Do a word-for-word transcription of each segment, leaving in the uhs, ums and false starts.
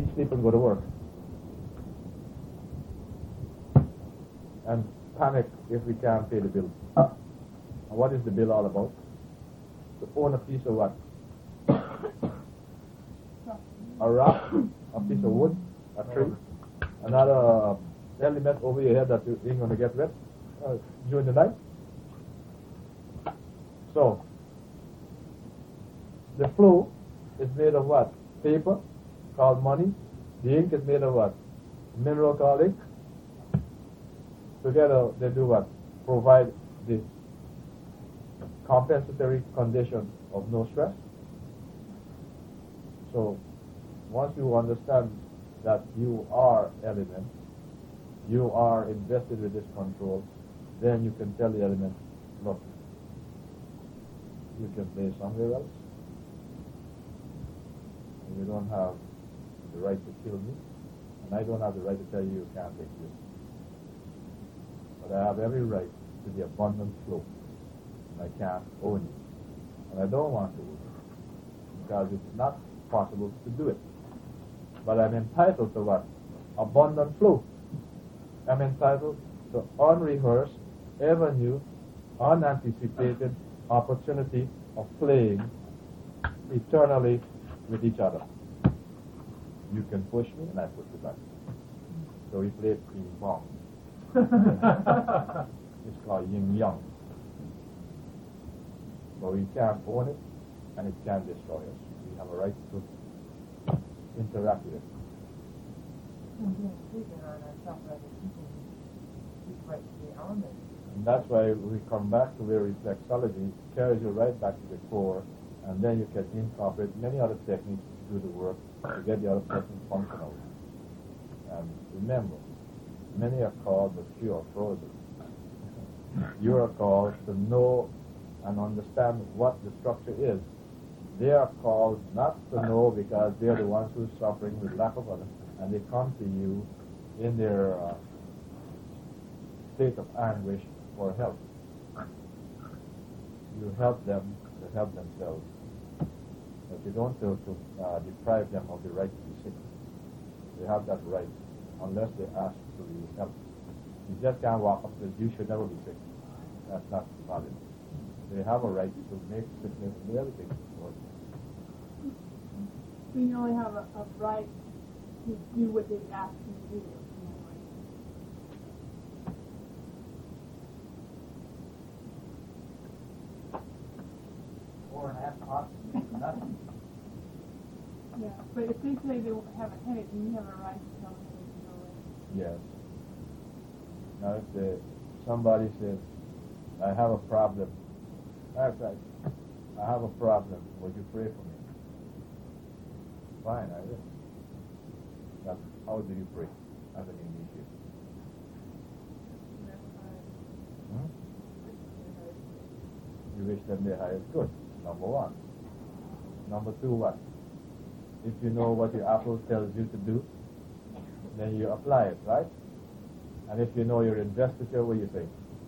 eat, sleep, and go to work. And panic if we can't pay the bill. And what is the bill all about? To own a piece of what? A rock, a piece of wood, a tree, another element over your head that you ain't going to get wet uh, during the night. So, the flow is made of what? Paper, called money. The ink is made of what? Mineral called ink. Together, they do what? Provide the compensatory condition of no stress. So, once you understand that you are element, you are invested with this control, then you can tell the element, look, you can play somewhere else. And you don't have the right to kill me, and I don't have the right to tell you you can't exist. But I have every right to the abundant flow, and I can't own it. And I don't want to own it, because it's not possible to do it. But I'm entitled to what? Abundant flow. I'm entitled to unrehearsed, ever new, unanticipated opportunity of playing eternally with each other. You can push me and I push you back. So we play ping pong. It's called yin yang. But we can't own it and it can't destroy us. We have a right to interact with it. And that's why we come back to where reflexology carries you right back to the core, and then you can incorporate many other techniques to do the work to get the other person functional. And remember, many are called, but few are frozen. You are called to know and understand what the structure is. They are called not to know because they are the ones who are suffering with lack of understanding, and they come to you in their uh, state of anguish for help. You help them to help themselves, but you don't have to uh, deprive them of the right to be sick. They have that right unless they ask for the help. You just can't walk up and say, you should never be sick. That's not valid. They have a right to make sickness and everything work. So you only have a, a right to do what they ask you to do. Four and a half hours, nothing. Yeah, but if they say they have a headache, then you have a right to tell them they can go away. Yes. Now if the, somebody says, I have a problem, that's right, I have a problem, would you pray for me? Fine, I will. But how do you pray as an initiate? Hmm? You wish them the highest good, number one. Number two, what? If you know what your apple tells you to do, then you apply it, right? And if you know your investiture, what do you say?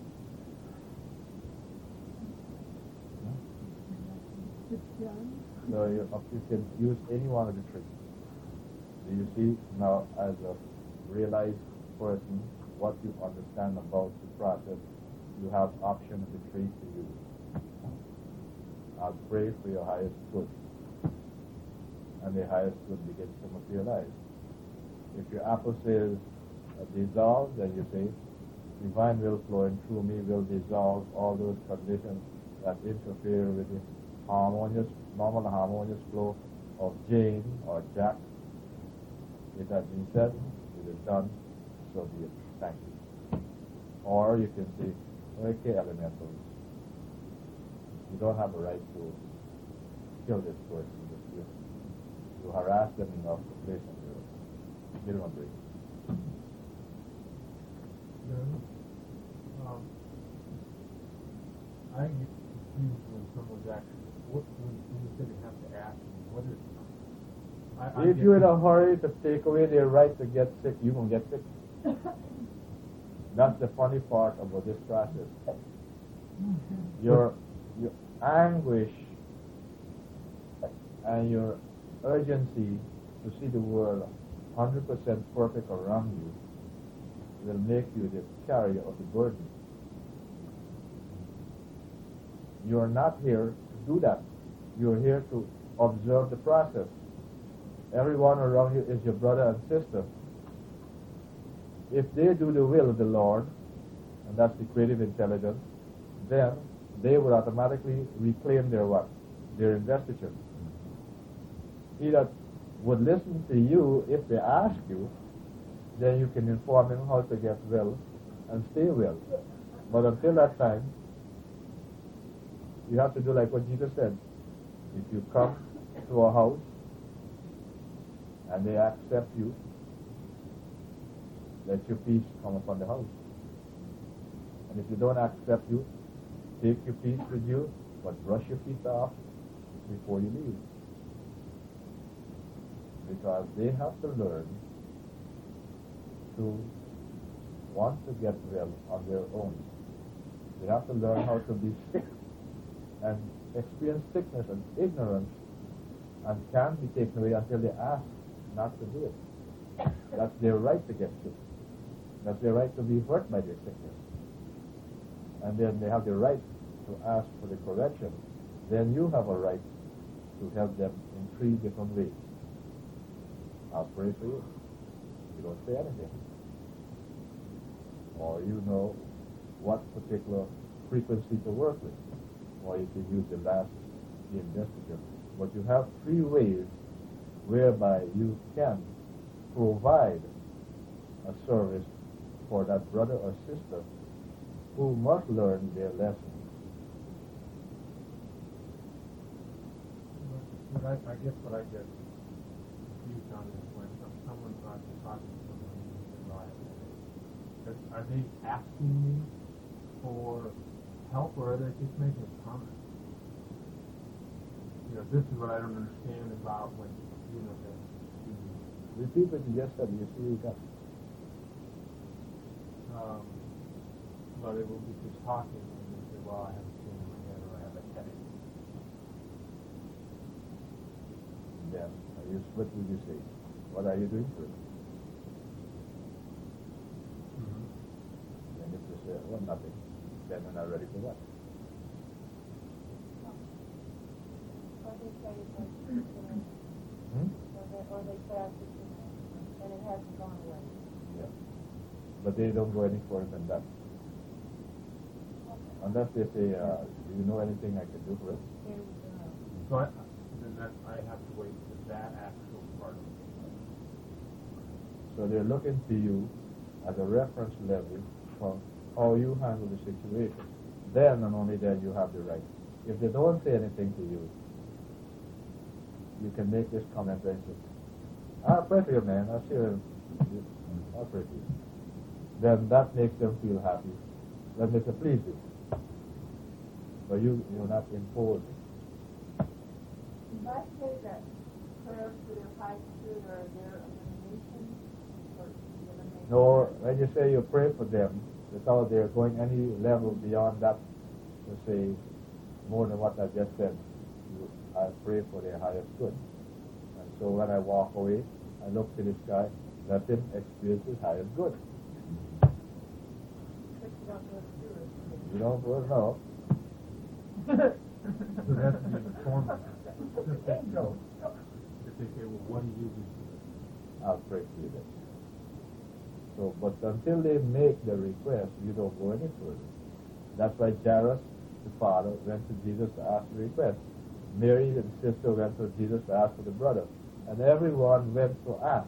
So you, you can use any one of the three. Do you see now, as a realized person, what you understand about the process? You have option of the three to use. I'll pray for your highest good, and the highest good begins to materialize. If your apple says uh, dissolve, then you say divine will flowing through me will dissolve all those conditions that interfere with the harmonious, normal harmonious flow of Jane or Jack. It has been said, it is done, so be it. Thank you. Or you can say, okay, elementals, you don't have a right to kill this person. You, you harass them enough to place them there. Give them a break. Then, um, I get confused when someone's actually, what, when, when you say they have to ask, what is I, I If you're in a hurry to take away their right to get sick, you're going to get sick. That's the funny part about this process. Your, your anguish and your urgency to see the world one hundred percent perfect around you will make you the carrier of the burden. You are not here to do that. You are here to observe the process. Everyone around you is your brother and sister. If they do the will of the Lord, and that's the creative intelligence, then they will automatically reclaim their what? Their investiture. He that would listen to you if they ask you, then you can inform him how to get well and stay well. But until that time, you have to do like what Jesus said. If you come to a house and they accept you, let your peace come upon the house. And if they don't accept you, take your peace with you, but brush your feet off before you leave. Because they have to learn to want to get well on their own. They have to learn how to be sick and experience sickness and ignorance, and can't be taken away until they ask not to do it. That's their right to get sick. That's their right to be hurt by their sickness. And then they have the right to ask for the correction. Then you have a right to help them in three different ways. I'll pray for you. You don't say anything. Or you know what particular frequency to work with. Or you can use the last, the investigator. But you have three ways whereby you can provide a service for that brother or sister who must learn their lesson. But I, I guess what I get confused on is when some, someone uh, is talking to someone in life, are they asking me for help, or are they just making a comment? You know, this is what I don't understand about when, you know, the, repeat what you just said. You see, you got. Um, but it will be just talking, and they say, well, I have a pain in my head, or I have a headache. Then, you, what would you say? What are you doing for it? Mm-hmm. And if you say, well, nothing, then you're not ready for what? Or they say it's like, hmm? or, they, or they say it's and it hasn't gone away. Yeah. But they don't go any further than that. Unless they say, uh, do you know anything I can do for it? So I, then that, I have to wait for that actual part of it. So they're looking to you as a reference level for how you handle the situation. Then and only then you have the right. If they don't say anything to you, you can make this comment and say, I'll pray for you, man. I'll see you. I'll pray for you. Then that makes them feel happy. That makes them please you. But you, you're not imposing. Did I say that prayers for their high spirit are their elimination? Or elimination? No, when you say you pray for them, without they're going any level beyond that, to say more than what I just said, you, I pray for their highest good. And so when I walk away, I look to this guy, let him experience his highest good. You don't well, no. So that's the informant. If they say, well, what do you do? I'll pray for you then. So, but until they make the request, you don't go any further. That's why Jairus, the father, went to Jesus to ask the request. Mary, the sister, went to Jesus to ask for the brother. And everyone went to ask.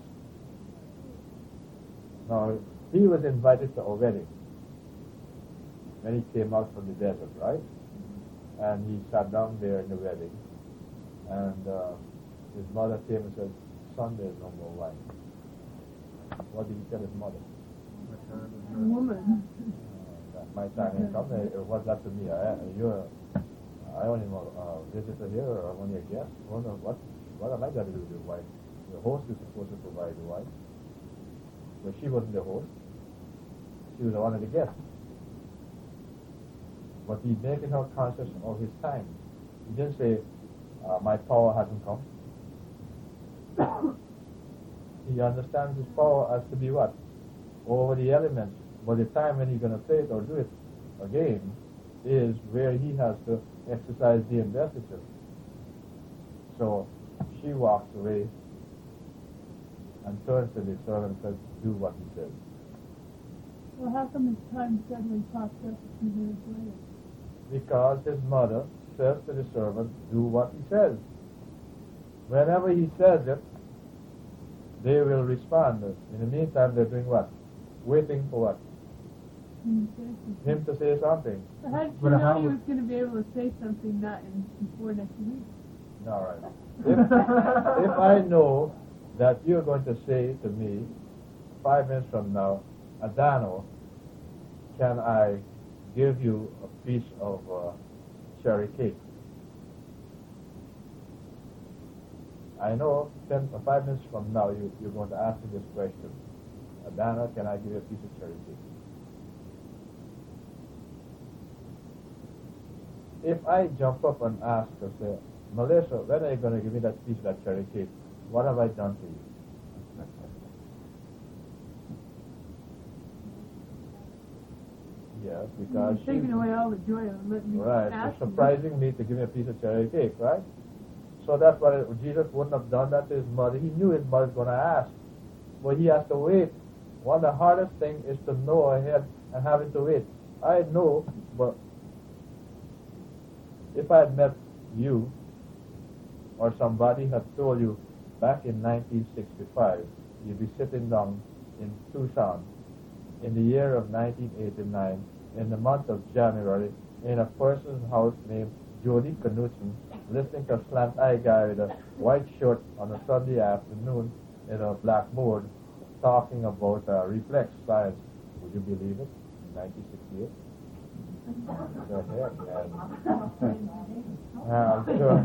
Now, he was invited to a wedding when he came out from the desert, right? And he sat down there in the wedding. And uh, his mother came and said, son, there's no more wine. What did he tell his mother? Woman. Uh, my time ain't come. Uh, What's that to me? I, you're, I only know a uh, visitor here, or only a guest. Well, no, what, what am I going to do with the wine? The host is supposed to provide the wine. But she wasn't the host. She was one of the guests. But he making her conscious of his time. He didn't say, uh, my power hasn't come. he understands his power as to be what? Over the elements. But the time when he's going to play it or do it again is where he has to exercise the investiture. So she walks away and turns to the servant and says, do what he says. Well, how come his time suddenly popped up a few minutes later? Because his mother says to the servant, do what he says. Whenever he says it, they will respond. In the meantime, they're doing what? Waiting for what? Him to say something. Him to say something. So how did you But know how he would- was going to be able to say something not in, before next week? All right. If, if I know that you're going to say to me five minutes from now, Adano, can I give you a piece of uh, cherry cake? I know ten, uh, five minutes from now you, you're going to ask me this question. Adana, can I give you a piece of cherry cake? If I jump up and ask her, say, Melissa, when are you going to give me that piece of that cherry cake? What have I done to you? Yes, because You're taking she, away all the joy of letting me right, ask it's you. surprising me to give me a piece of cherry cake, right? So that's why Jesus wouldn't have done that to his mother. He knew his mother's going to ask, but he has to wait. One of the hardest things is to know ahead and having to wait. I know, but if I had met you or somebody had told you back in nineteen sixty-five, you'd be sitting down in Tucson in the year of nineteen eighty-nine, in the month of January, in a person's house named Jody Knudsen, listening to a slant-eye guy with a white shirt on a Sunday afternoon in a blackboard talking about uh, reflex science. Would you believe it? In nineteen sixty-eight? Go ahead, man. Yeah, I'm sure.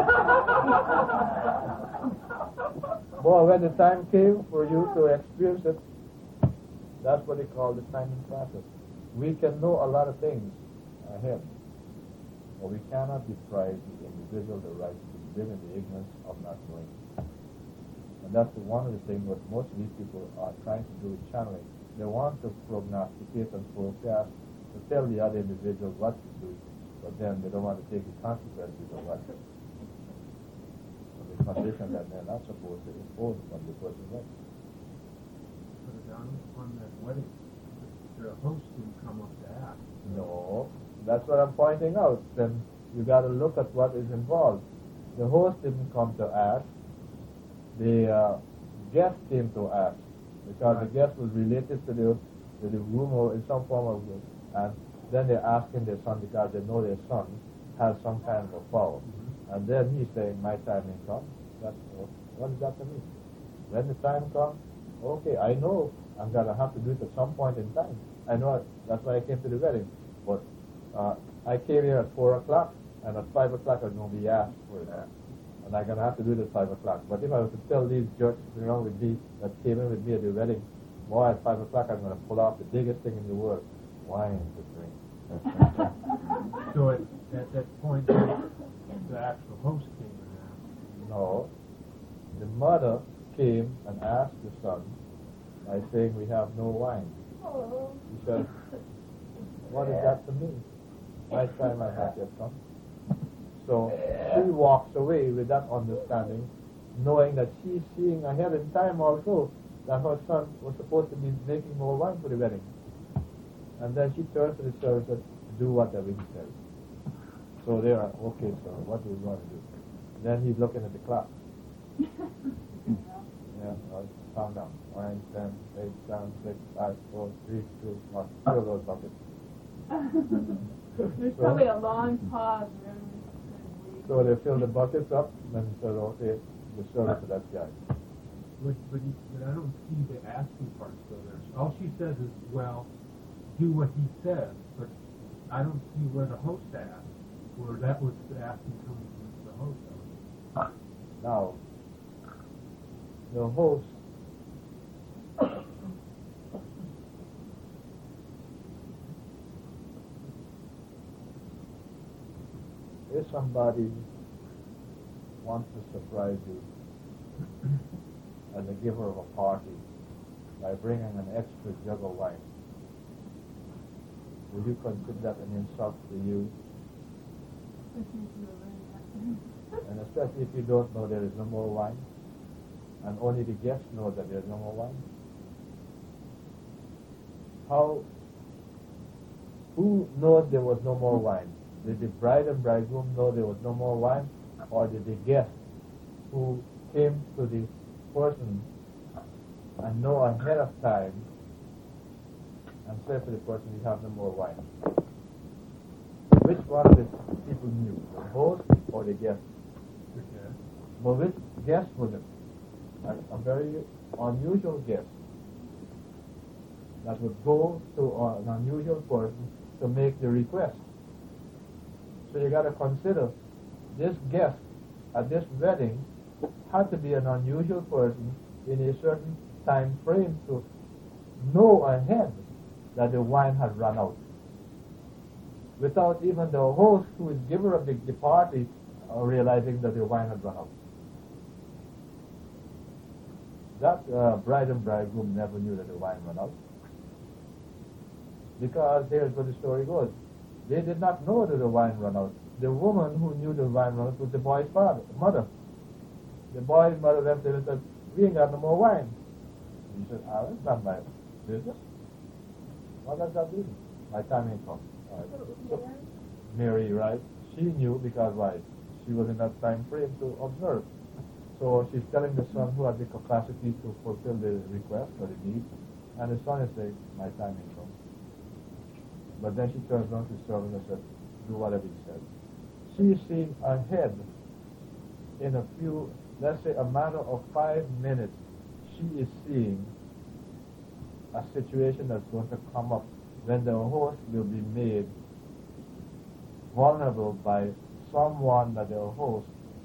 Well, when the time came for you to experience it, that's what they call the timing process. We can know a lot of things ahead, but we cannot deprive the individual the right to live in the ignorance of not knowing. And that's one of the things what most of these people are trying to do with channeling. They want to prognosticate and forecast, to tell the other individual what to do, but then they don't want to take the consequences of what of the condition that they're not supposed to impose on the person. Right? But down on that wedding, the host didn't come up to ask. No, that's what I'm pointing out. Then you got to look at what is involved. The host didn't come to ask. The uh, guest came to ask because the guest was related to the to the rumor in some form of way. And then they're asking their son because they know their son has some kind of a power. Mm-hmm. And then he's saying, my time ain't come. That's, what does that mean? When the time comes, okay, I know I'm going to have to do it at some point in time. I know it. That's why I came to the wedding. But uh, I came here at four o'clock, and at five o'clock I'm going to be asked for it. And I'm going to have to do it at five o'clock. But if I was to tell these jerks around with me that came in with me at the wedding, boy, at five o'clock I'm going to pull off the biggest thing in the world. Wine to drink. So at, at that point, the actual host came and asked. No. The mother came and asked the son by saying, we have no wine. Oh. He said, what is that to me? My time has not yet come. So she walks away with that understanding, knowing that she's seeing ahead in time also that her son was supposed to be making more wine for the wedding. And then she turns to the servant and says, do whatever he says. So they are, okay, sir, what do we want to do? Then he's looking at the clock. Yeah, well, calm down. Nine, ten, eight, seven, six, five, four, three, two, one. Fill those buckets. There's probably a long pause. So they fill the buckets up, and then he says, okay, the service to that guy. But, but, he, but I don't see the asking part still there. All she says is, well, do what he says, but I don't see where the host asked, where that was the asking coming from the host. Now, the host if somebody wants to surprise you as a giver of a party by bringing an extra jug of wine, would you consider that an insult to you? And especially if you don't know there is no more wine, and only the guests know that there is no more wine. How, who knows there was no more wine? Did the bride and bridegroom know there was no more wine, or did the guests who came to the person and know ahead of time and said to the person, you have no more wine? Which one of the people knew, the host or the guest? Okay. Well, which guest was it? A, a very unusual guest that would go to uh, an unusual person to make the request. So you got to consider this guest at this wedding had to be an unusual person in a certain time frame to know ahead that the wine had run out, without even the host, who is giver of the, the party, uh, realizing that the wine had run out. That uh, bride and bridegroom never knew that the wine ran out, because here's where the story goes. They did not know that the wine ran out. The woman who knew the wine ran out was the boy's father, mother. The boy's mother left there and said, we ain't got no more wine. He said, ah, that's not my business. What does that mean? My time ain't come. All right. So, Mary, right? She knew because why? She was in that time frame to observe. So she's telling the son who had the capacity to fulfill the request or the need, and the son is saying, my time ain't come. But then she turns around to the servant and says, do whatever he said. She is seeing ahead in a few, let's say a matter of five minutes, she is seeing a situation that's going to come up when the host will be made vulnerable by someone that the host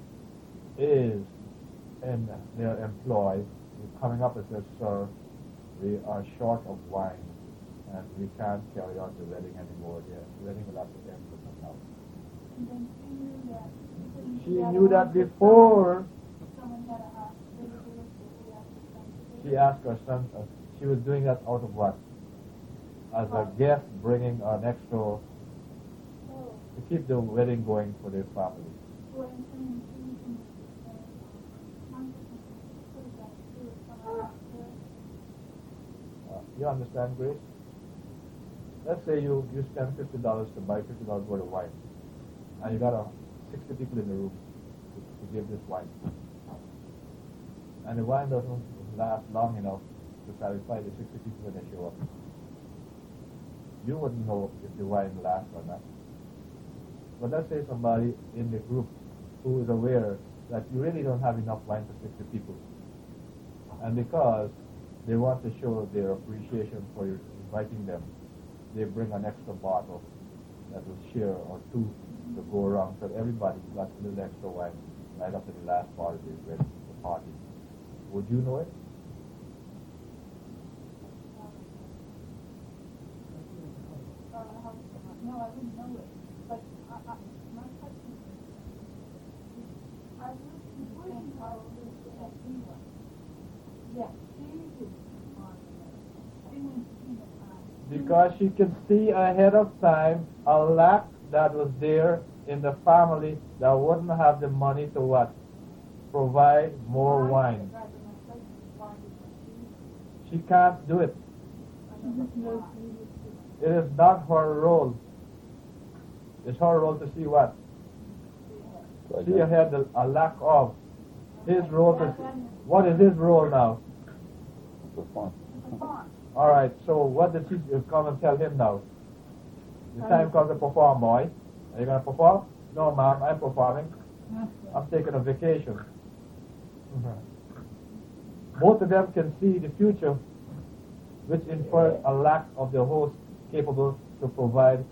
is in their employ, coming up and says, sir, we are short of wine and we can't carry on the wedding anymore. The wedding will have to end for some now. And then she knew that. She knew that before. Someone had a visitor, so She asked her son, uh, she was doing that out of what? As a guest bringing an extra, Oh. to keep the wedding going for their family. Well, I'm saying she can, uh, what is that, do with someone else there? Uh, you understand, Grace? Let's say you, you spend fifty dollars to buy fifty dollars worth of wine, and you got uh, sixty people in the room to, to give this wine. And the wine doesn't last long enough to satisfy the sixty people when they show up. You wouldn't know if the wine lasts or not. But let's say somebody in the group who is aware that you really don't have enough wine for sixty people. And because they want to show their appreciation for you inviting them, they bring an extra bottle that will share or two to go around, so everybody got a little extra wine right up to the last part of the wedding, the party. Would you know it? Uh, no, I wouldn't know it. But I, I, my question is, I would wouldn't probably that anyone. Yes, she is on it. She went in the time. Because she could see ahead of time a lack that was there in the family that wouldn't have the money to what? Provide more wine. She can't do it. It is not her role. It's her role to see what? See ahead the, a lack of. His role to see. What is his role now? All right, so what did she come and tell him now? The time comes to perform, boy. Are you going to perform? No, ma'am, I'm performing. I'm taking a vacation. Mm-hmm. Both of them can see the future, which infers a lack of the host capable to provide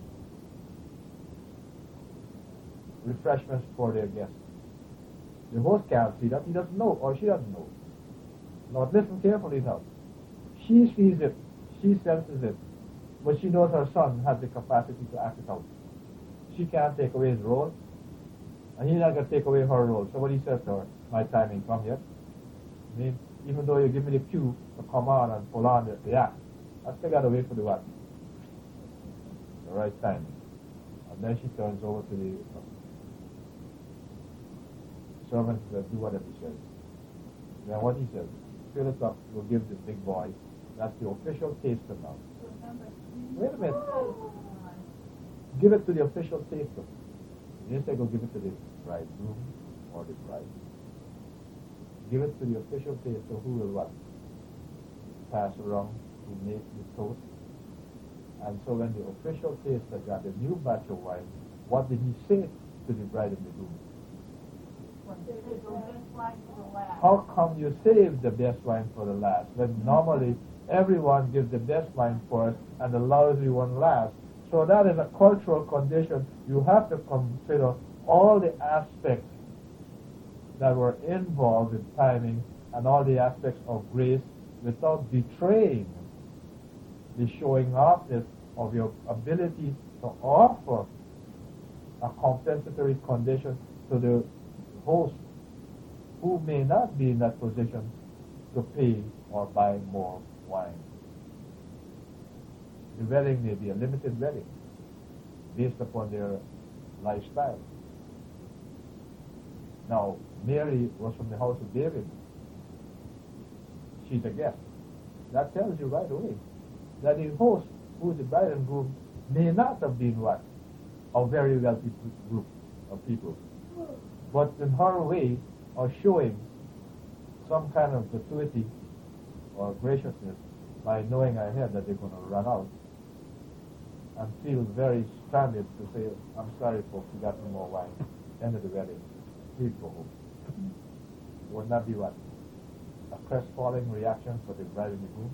refreshments for their guests. The host can't see that. He doesn't know, or she doesn't know. Now, listen carefully now. She sees it, she senses it, but she knows her son has the capacity to act it out. She can't take away his role, and he's not going to take away her role. So what he says to her, my time ain't come yet. I mean, even though you give me the cue to come on and pull on the, the act. I still got to wait for the what? The right time. And then she turns over to the uh, servant to do whatever he says. Then what he says, fill it up, we'll give the big boy. That's the official taster now. Wait a minute. Give it to the official taster. You didn't say go give it to the bridegroom or the bride. Give it to the official taster who will what? Pass around, who make the toast. And so when the official taster got the new batch of wine, what did he say to the bride and the groom? How come you save the best wine for the last? When normally everyone gives the best wine first and the lousy one last. So that is a cultural condition. You have to consider all the aspects that were involved in timing and all the aspects of grace without betraying the showing offness of your ability to offer a compensatory condition to the host who may not be in that position to pay or buy more wine. The wedding may be a limited wedding based upon their lifestyle. Now, Mary was from the house of David. She's a guest. That tells you right away that the host, who is the bride and groom, may not have been what? A very wealthy group of people. But in her way of showing some kind of gratuity or graciousness by knowing ahead that they're going to run out and feel very stranded to say, I'm sorry folks, we got no more wine. End of the wedding. Please go home. Would not be what? A crestfallen reaction for the bride and the groom?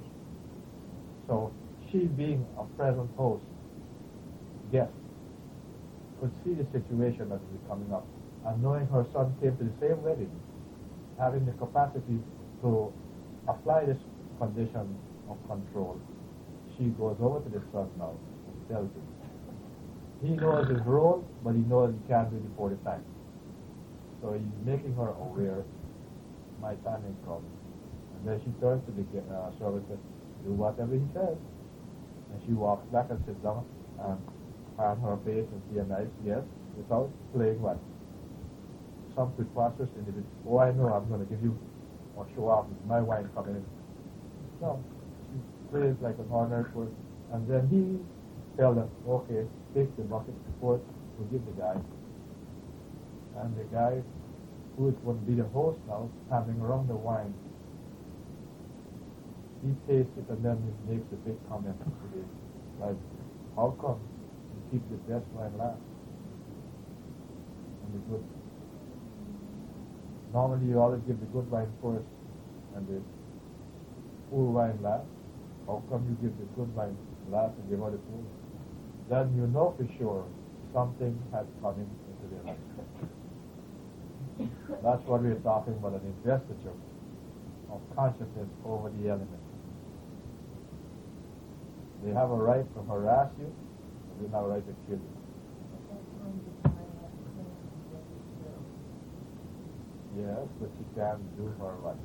So she, being a present host, guest, could see the situation that was coming up, and knowing her son came to the same wedding, having the capacity to apply this condition of control, she goes over to the son now and tells him. He knows his role, but he knows he can't do it before the time. So he's making her aware, my time has come. And then she turns to the uh, servant and says, do whatever he says. And she walks back and sits down and pat her face and see a nice yes, without playing what? Some preposterous individual. Oh, I know, I'm going to give you or show off my wine coming in. No, she plays like an ordinary person. And then he tells them, okay, take the bucket forth to give the guy. And the guy, who is going to be the host now, having around the wine, he tastes it and then he makes a big comment to the like, how come you keep the best wine last? And the good. Normally you always give the good wine first and the poor wine last. How come you give the good wine last and give out the poor? Then you know for sure something has come into their life. That's what we're talking about, an investiture of consciousness over the element. They have a right to harass you, and they have a right to kill you. Yes, but you can't do her right.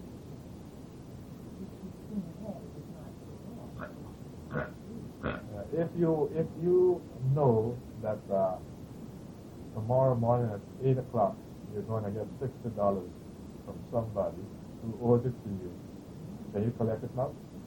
Uh, if you if you know that uh, tomorrow morning at eight o'clock you're going to get sixty dollars from somebody who owes it to you, can you collect it now?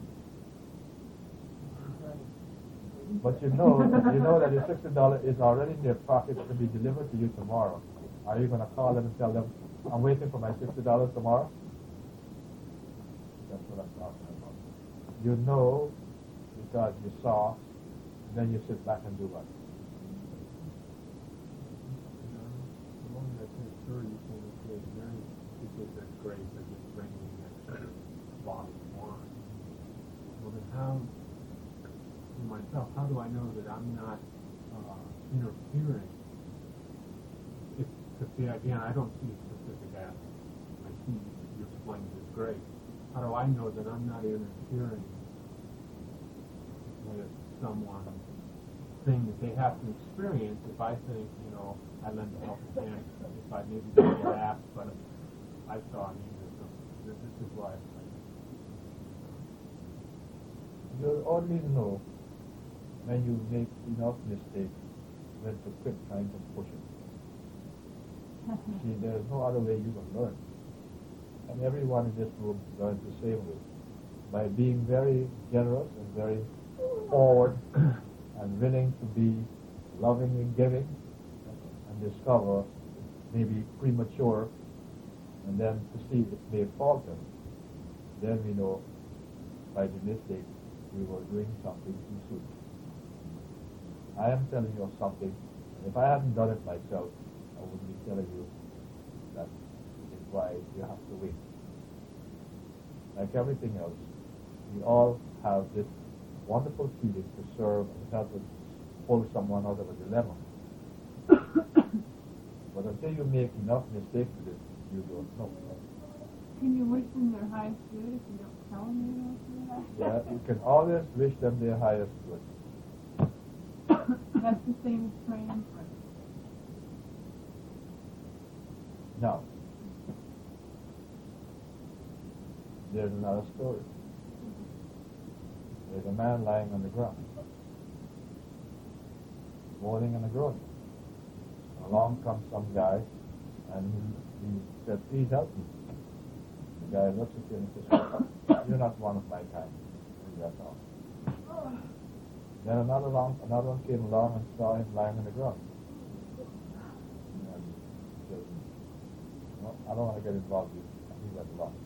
But you know, you know that the sixty dollars is already in their pocket to be delivered to you tomorrow. Are you going to call them and tell them, I'm waiting for my sixty dollars tomorrow? That's what I'm talking about. You know because you saw, then you sit back and do what? The moment I say, sure, you can say, Mary, because that's great, they're just bringing the extra bottle of wine. Well, then how, for myself, how do I know that I'm not uh, interfering? Because, see, again, I don't see specific aspects. I see your splendor is great. How do I know that I'm not interfering with someone thing that they have to experience? If I think, you know, I lend a helping hand, if I maybe don't get asked, but I saw a need or something. that this is why. You'll only know when you make enough mistakes when to quit trying to push it. See, there's no other way you can learn. And everyone in this room learns the same way. By being very generous and very forward and willing to be loving and giving and discover maybe premature and then to see it may falter, then we know by the mistake we were doing something too soon. I am telling you something, and if I hadn't done it myself, I wouldn't be telling you that is why you have to wait. Like everything else, we all have this wonderful feeling to serve and help us pull someone out of a dilemma. But until you make enough mistakes with it, you don't know. Can you wish them their highest good if you don't tell them you don't do that? Yeah, you can always wish them their highest good. That's the same as praying for them. Now, there's another story. There's a man lying on the ground, moaning and groaning. Along comes some guy, and he, he said, "Please help me." The guy looks at him and says, "You're not one of my kind." And that's all. Then another, long, another one came along and saw him lying on the ground. And he said, "No, I don't want to get involved with you." And he went along.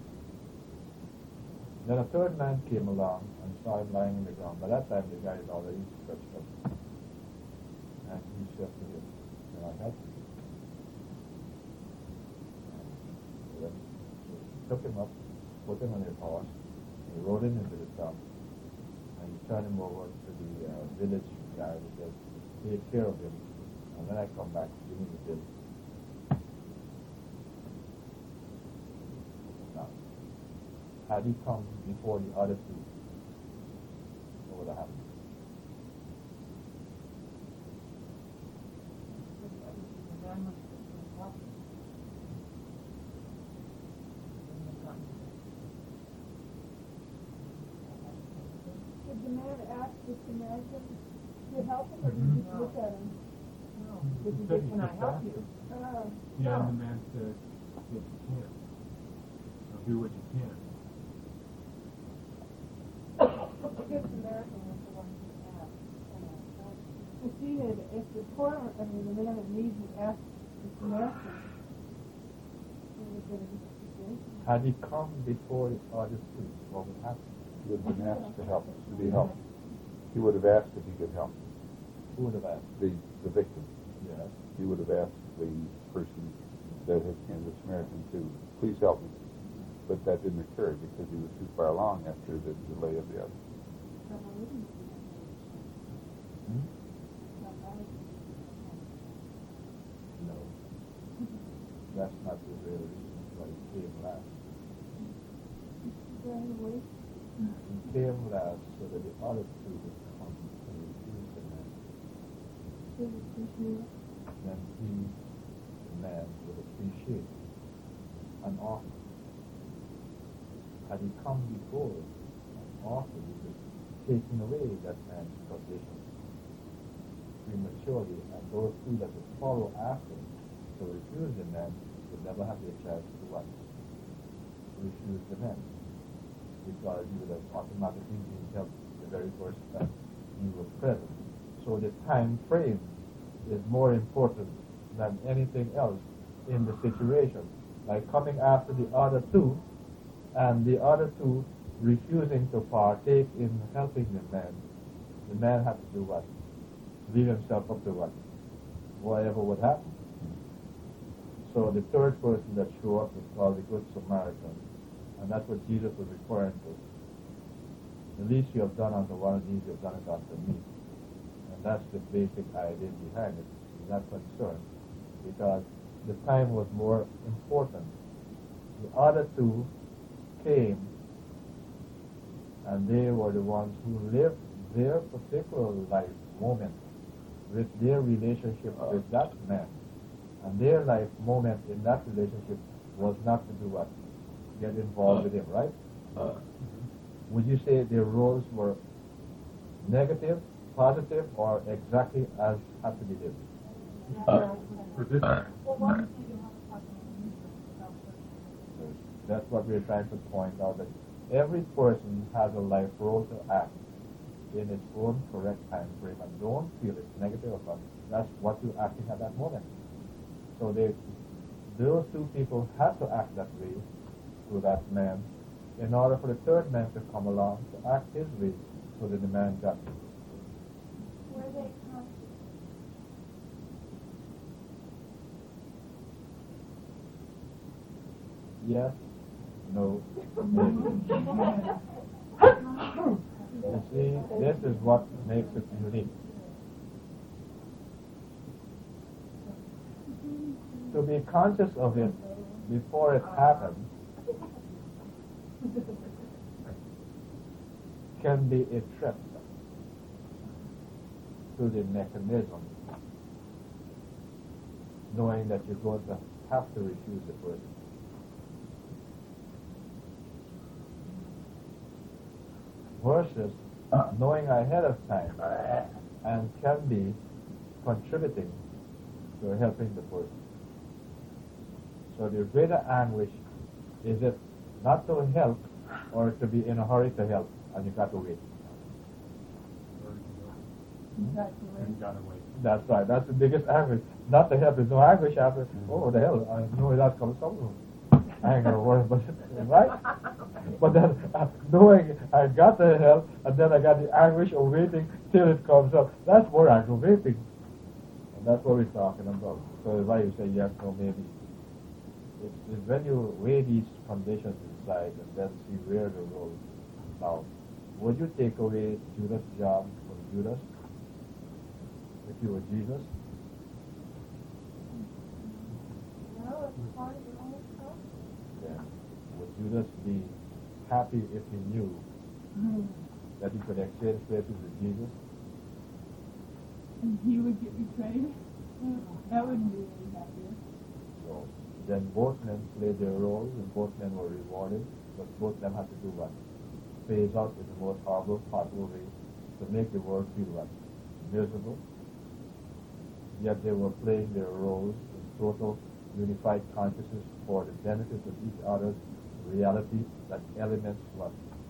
Then a third man came along and saw him lying on the ground. By that time, the guy is already stretched up. And he said to him, "Can I help you?" And then he took him up, put him on his horse, and rode him into the town. And he turned him over to the uh, village guy and said, "Take care of him. And when I come back, give me the bill." Now, had he come before the other two, what would have happened? Did the man ask the Samaritan to help him, or did he just look at him? No. He Did you said say, he "Can I just help asked you?" him. Uh, Yeah, and the man said, "Yes, you can. Now do what you can." the good Samaritan was the one who asked. If he had, if the poor, I mean, the man in need had asked the Samaritan, he would have been in this situation. Had he come before the other two, what would happen? He would have been asked to help, to be helped. He would have asked if he could help Who would have asked? the, the victim. Yes. He would have asked the person that had, you know, the Samaritan to please help me. But that didn't occur because he was too far along after the delay of the other. Hmm? No. That's not the real reason why he came last. He came last so that the other two would come and refuse the man. Then he, the man, would appreciate an offer. Had he come before an offer, he would have taken away that man's condition prematurely, and those two that would follow after to refuse the man would never have the chance to what? Refuse the man. Because he would have automatically been helped the very first time he was present. So the time frame is more important than anything else in the situation. By coming after the other two, and the other two refusing to partake in helping the man, the man had to do what? Leave himself up to what? Whatever would happen. So the third person that showed up was called the Good Samaritan. And that's what Jesus was referring to. The least you have done unto one of these, you have done it unto me. And that's the basic idea behind it. He's not concerned. Because the time was more important. The other two came, and they were the ones who lived their particular life moment with their relationship with that man. And their life moment in that relationship was not to do what? get involved with him, right? Would you say their roles were negative, positive, or exactly as had to be did? For this, Well, why do you think you have to talk about music without personal? That's what we're trying to point out, that every person has a life role to act in its own correct time frame, and don't feel it's negative or not. That's what you're acting at that moment. So they, those two people had to act that way to that man in order for the third man to come along to act his way, so that the man got it. Were they conscious? Yes, no, maybe. You see, this is what makes it unique. To be conscious of it before it happens can be a trip to the mechanism, knowing that you're going to have to refuse the person. Versus knowing ahead of time and can be contributing to helping the person. So the greater anguish is it not to help or to be in a hurry to help, and you got to wait. and you gotta wait. That's right. That's the biggest anguish. Not to help. There's no anguish after. Oh, what the hell? I know where that's coming from. I ain't gonna worry about it, right? But then uh, knowing I got the help, and then I got the anguish of waiting till it comes up. That's more aggravating. And that's what we're talking about. So that's why you say yes, no, maybe. It's, it's when you weigh these conditions inside and then see where the role is. Now, would you take away Judas' job from Judas if you were Jesus? No, it's part of your own stuff. Then would Judas be happy if he knew that he could exchange places with Jesus? And he would get betrayed? That wouldn't be any happier. So then both men played their roles and both men were rewarded, but both men had to do what? Phase out in the most horrible possible way to make the world feel what? Miserable. Yet they were playing their roles in total unified consciousness for the benefit of each other's reality that elements what?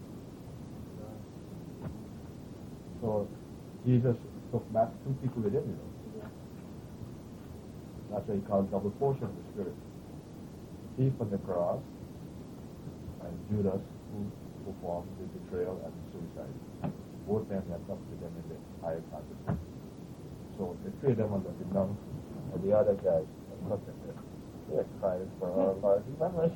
So Jesus took back two people with him, you know. That's what he called double portion of the Spirit. Thief on the cross and Judas who performed the betrayal and the suicide. Both men went up to them in the higher consciousness. So the three of them were looking down, and the other guys were looking there. They're crying for our party.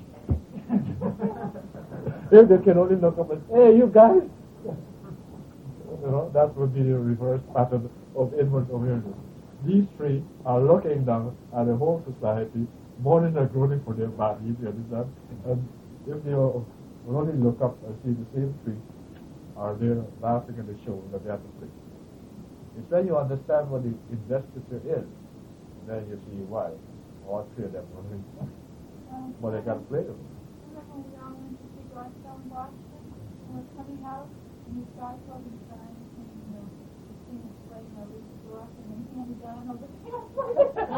If they can only look up and hey, you guys! You know, that would be the reverse pattern of inward awareness. These three are looking down at the whole society, mourning and groaning for their bodies, you understand? And if they only look up and see the same three are there laughing at the show that they have to play. It's when you understand what the investiture is, then you see why all three of them are really Um, but they got to play them. Remember when we all went to see Garfield in Boston and we're coming out and you Garfield and Brian and you know, the scene is playing over the door and then handed down over the campfire.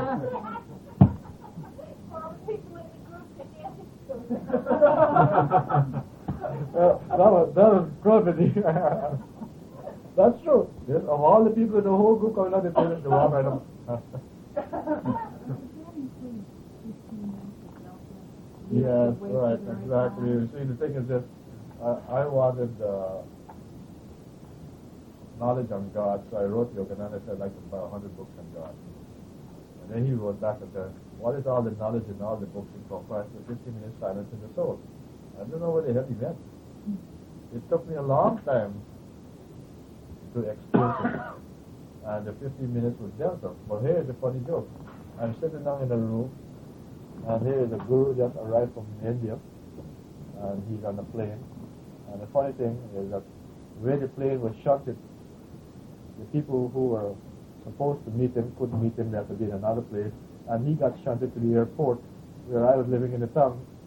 All the people in the group that danced to it. Uh, that was that was gravity. That's true. Yes, of all the people in the whole group coming out, they played the one right up. Yes, right, exactly. You see, the thing is that I, I wanted uh, knowledge on God, so I wrote Yogananda said I'd like to buy a hundred books on God. And then he wrote back and said, what is all the knowledge in all the books in comparison to fifteen minutes silence in the soul? I don't know what the hell he meant. It took me a long time to explain it. And the fifteen minutes was dealt with. But here's the funny joke. I'm sitting down in a room, and here is a guru just arrived from India, and he's on a plane. And the funny thing is that where the plane was shunted, the people who were supposed to meet him couldn't meet him. They had to be in another place. And he got shunted to the airport where I was living in the town,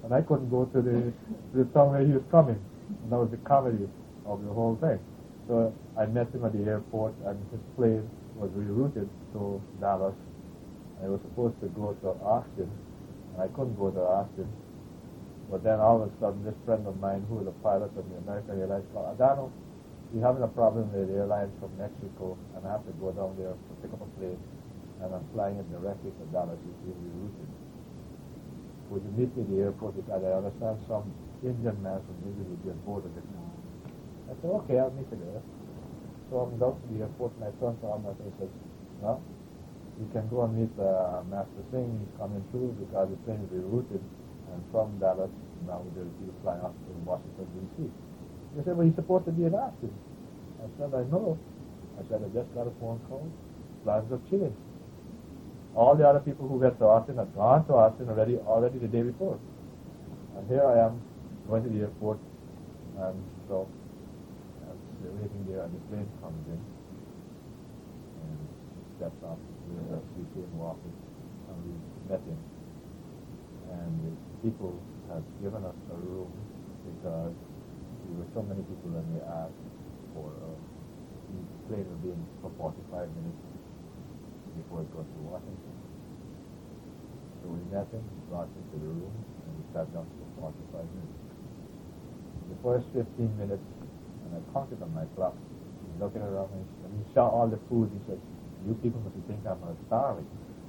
And I couldn't go to the to the town where he was coming. And that was the comedy of the whole thing. So I met him at the airport, and his plane was rerouted to Dallas. I was supposed to go to Austin, and I couldn't go to Austin. But then all of a sudden, this friend of mine, who was a pilot of the American Airlines, called, Adano, we're having a problem with the airlines from Mexico, and I have to go down there to pick up a plane, and I'm flying it directly to Dallas. It's being rerouted. Would you meet me at the airport? Because I understand some Indian man from India will be on board of it. I said, okay, I'll meet you there. So I'm down to the airport, and I turned to Ahmed and said, no, you can go and meet uh, Master Singh. He's coming through because the plane is rerouted. And from Dallas, now they'll be flying up to Washington, D C They said, well, he's supposed to be in Austin. I said, I know. I said, I just got a phone call. Plans have changed. All the other people who went to Austin had gone to Austin already already the day before. And here I am going to the airport, and so I'm waiting there, and the plane comes in and steps up. We came walking, and we met him. And the people had given us a room because there were so many people, and they asked for uh, the plane would be in for forty-five minutes before it got to Washington. So we met him, brought him to the room, and we sat down for forty-five minutes. The first fifteen minutes, and I counted on my clock, he's looking around, and he, and he saw all the food. He said, you people must think I'm uh, starving.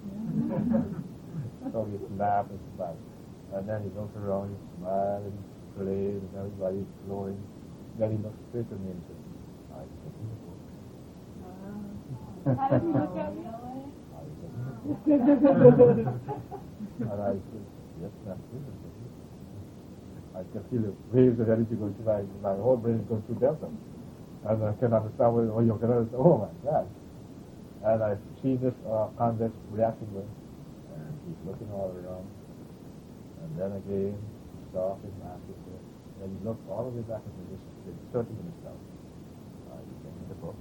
So he laughed and smiled. And then he looked around, he smiled, and he played, and everybody's glowing. Then he looked straight at me and said, I said, in the book. How did he look at you? And I said, yes, that's good. I can feel the waves of energy going through my, my whole brain is going through Delta. And I can understand what, what you're going to say. Oh my God. And I see this uh, convex reacting with, and he's looking all around. And then again, he stopped his master. And he looked all the way back at me, just thirty minutes down. Uh, he came in the book.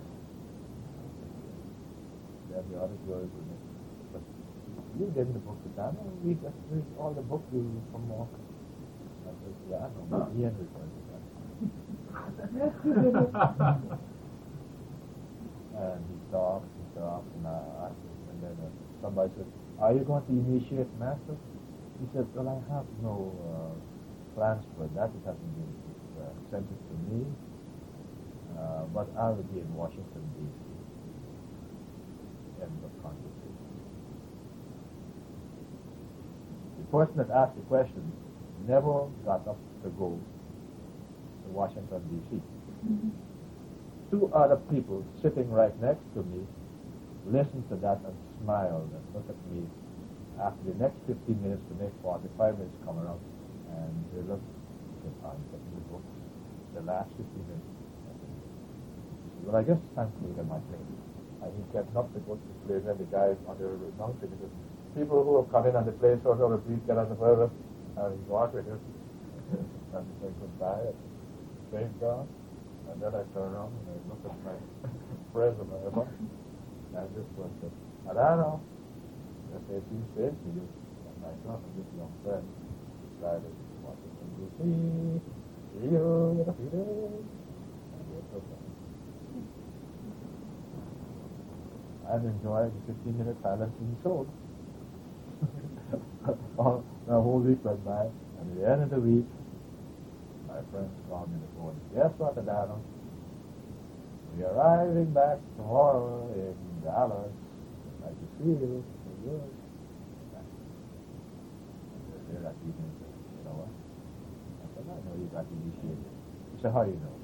Then the other girls with me. But you gave me the book to Dan, and we just read all the books you from Mark. I said, yeah, I know, but Ian referred to that. And he stopped, he stopped, and I asked him, and then uh, somebody said, are you going to initiate Master? He said, well, I have no uh, plans for that. It hasn't been uh, sent it to me. Uh, but I will be in Washington, D C End of conversation. The person that asked the question never got up to go to Washington, D C Mm-hmm. Two other people sitting right next to me listened to that and smiled and looked at me after the next fifteen minutes to make forty-five minutes come around, and they looked at I'm getting the books. The last fifteen minutes. Well, I guess thankfully that my plane. And he kept up to go to the place, and the guy on the mountain, because people who have come in on the place sort of please get on the further, and he's walking here. And he said goodbye, and train gone. And then I turned around and I looked at my friends and my mother. And this one said, Adano, I said, she's saying to you, and myself and this young friend decided to watch it and you see, see you in a few days. And they took it. I've enjoyed the fifteen minute silence in the soul. The whole week went by, and at the end of the week, my friends called me the phone. Guess what, Adano? We're arriving back tomorrow in Dallas. I'd like to see you. So good. And they're that evening. You know what? I said, I know you got initiated. He said, how do you know?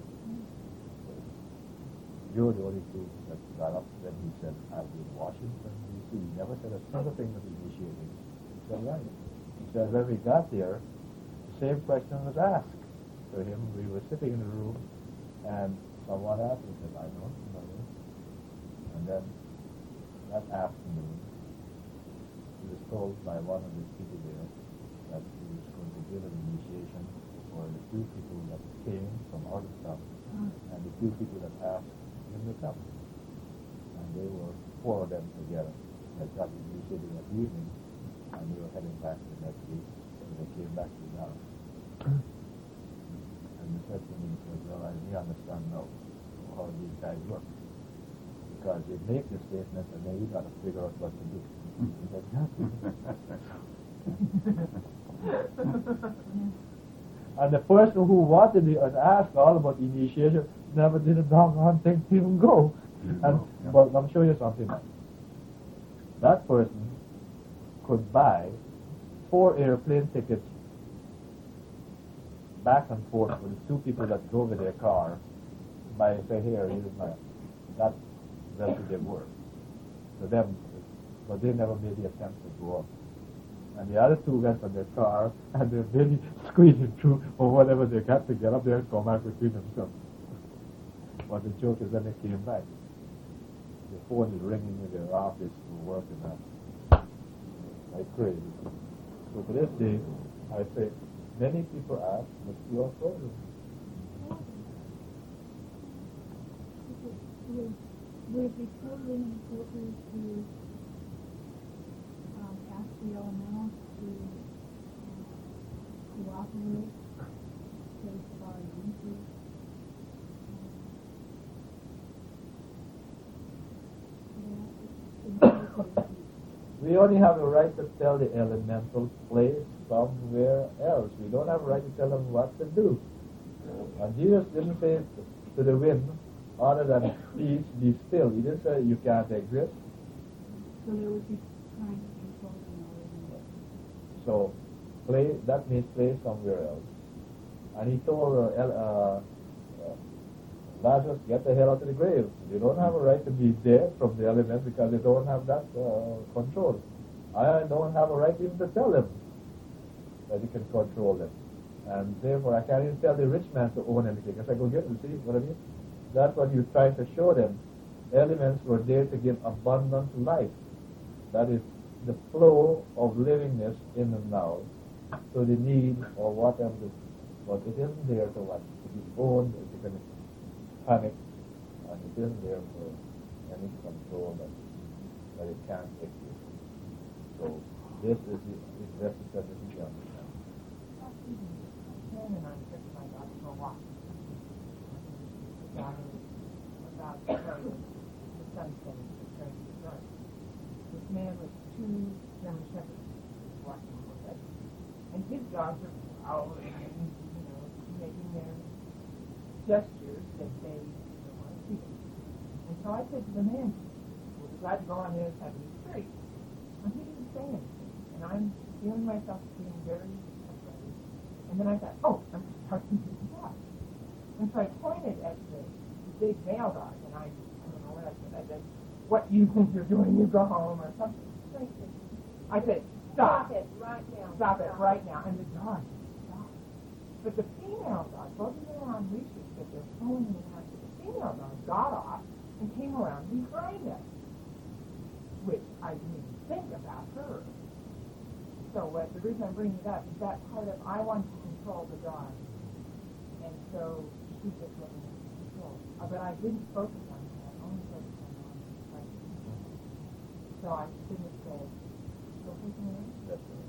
You're the only two that got up. Then he said, I'll be in Washington, D C He never said a single thing of initiating. He said, right. He said, when we got there, the same question was asked to him. We were sitting in the room, and someone asked him, he said, I don't know. And then that afternoon, he was told by one of the people there that he was going to give an initiation for the two people that came from out of town, and the two people that asked him to come. And they were four of them together. They got initiated that evening, and we were heading back the next week to and they came back to the house. And he said to me, he said, well, I we understand now how these guys work. Because they make the statement and then you got to figure out what to do. He said, and the person who wanted it and asked all about initiation never did a doggone thing to even go. And Yeah. but let me show you something. That person could buy four airplane tickets back and forth with the two people that drove in their car by say, here, here's my, that's relative work to them, but they never made the attempt to go up. And the other two went on their car and they're really squeezing through or whatever they got to get up there and come back between themselves. But the joke is when they came back, the phone is ringing in their office for working out like crazy. So to this day, I say, many people ask, what's your problem? Would, would it be totally inappropriate to um, ask the elementals to um, cooperate as far as usage? We only have a right to tell the elemental place somewhere else. We don't have a right to tell them what to do. And Jesus didn't say to the wind, other than peace, be still. He didn't say you can't exist. So they would be trying to control them already. So play, that means play somewhere else. And he told uh, uh, uh, Lazarus, get the hell out of the grave. You don't have a right to be there from the elements because they don't have that uh, control. I don't have a right even to tell them that you can control them. And therefore I can't even tell the rich man to own anything. I say, go get them, see what I mean? That's what you try to show them. Elements were there to give abundant life. That is the flow of livingness in and now. So the need or whatever. But it isn't there to what? To be owned, if you're going to panic, and it isn't there for any control that, that it can't exist. So this is the investment that we can understand. Ken and I took my dog for a walk. Down about the road, the sunset, the train was dark. This man with two German shepherds walking with us, and his dogs are out and, you know, making their gestures that they don't want to see them. And so I said to the man, we'll be glad to go on the other side of the street. And he didn't say anything. And I'm feeling myself being very afraid. And then I thought, oh, I'm talking to the dog. And so I pointed at the, the big male dog, and I, I don't know what I said. I said, what do you think you're doing? You go home or something. I said, stop. Stop it right now. Stop it right now. And the dog stopped. But the female dog, both of them were on leashes, but they're pulling me out. The female dog got off and came around behind us, which I didn't even think about her. So what, the reason I'm bringing it up is that part of, I want to control the dog. And so she just wasn't in control. Uh, but I didn't focus on that. I only focused on one. Right. So I shouldn't have said, so thinking of That's right.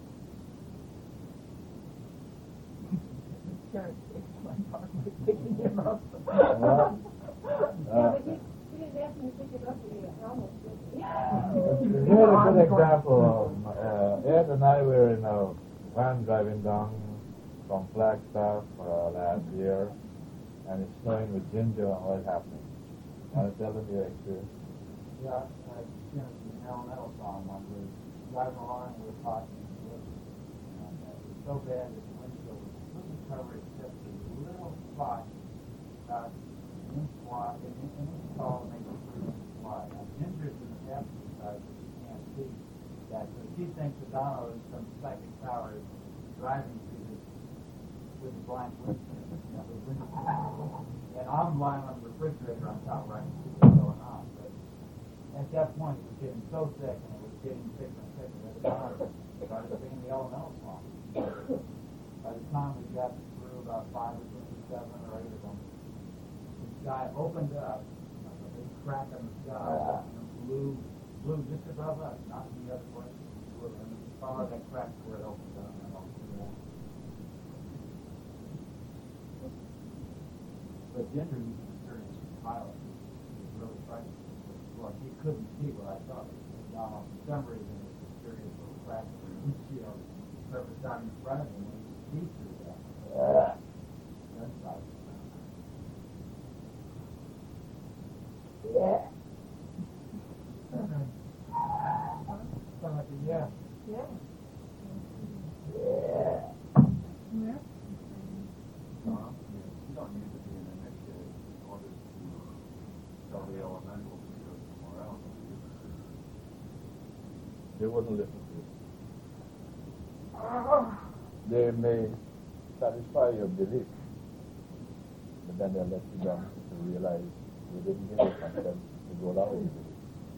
Sharon takes my dog by picking him up. Well, uh, He didn't ask me to pick it up with the helmet, did he? here's a good example of uh, Ed and I were in a van driving down from Flagstaff uh, last year, and it's snowing with ginger and what's happening. Want to tell them your experience? Yeah, I experienced an elemental song when we were driving along and we were talking and listening. And uh, it was so bad that the windshield was completely covered except for a little spot about an inch wide, an inch, an inch tall, maybe three inches wide. Now, Ginger's in the passenger side, so she can't see that. So she thinks that Donald is some psychic power driving through this with a blank windshield. You know, the windshield. And I'm lying on the refrigerator on top right and see what's going on. But at that point, it was getting so thick, and it was getting thicker and thicker. That Donald started singing the elemental song. By the time we got through about five or six or seven or eight of them, the sky opened up, like a big crack in the sky, and blew, blew just above us, not in the other place. And we followed that crack where it opened up. And But the injury experience with pilot was really frightening. Well, he couldn't see what I thought. Now, for some reason, it's a serious little crack where you see a surface out in front of him and you see through that. Uh, that's not yeah. Sound like a yeah. Yeah. Yeah. Yeah. Um, you don't need to be an initiative in order to tell the elemental to go somewhere else. They wouldn't listen to you. They may satisfy your belief, but then they'll let you down to realize you didn't give it consent to go along with your belief.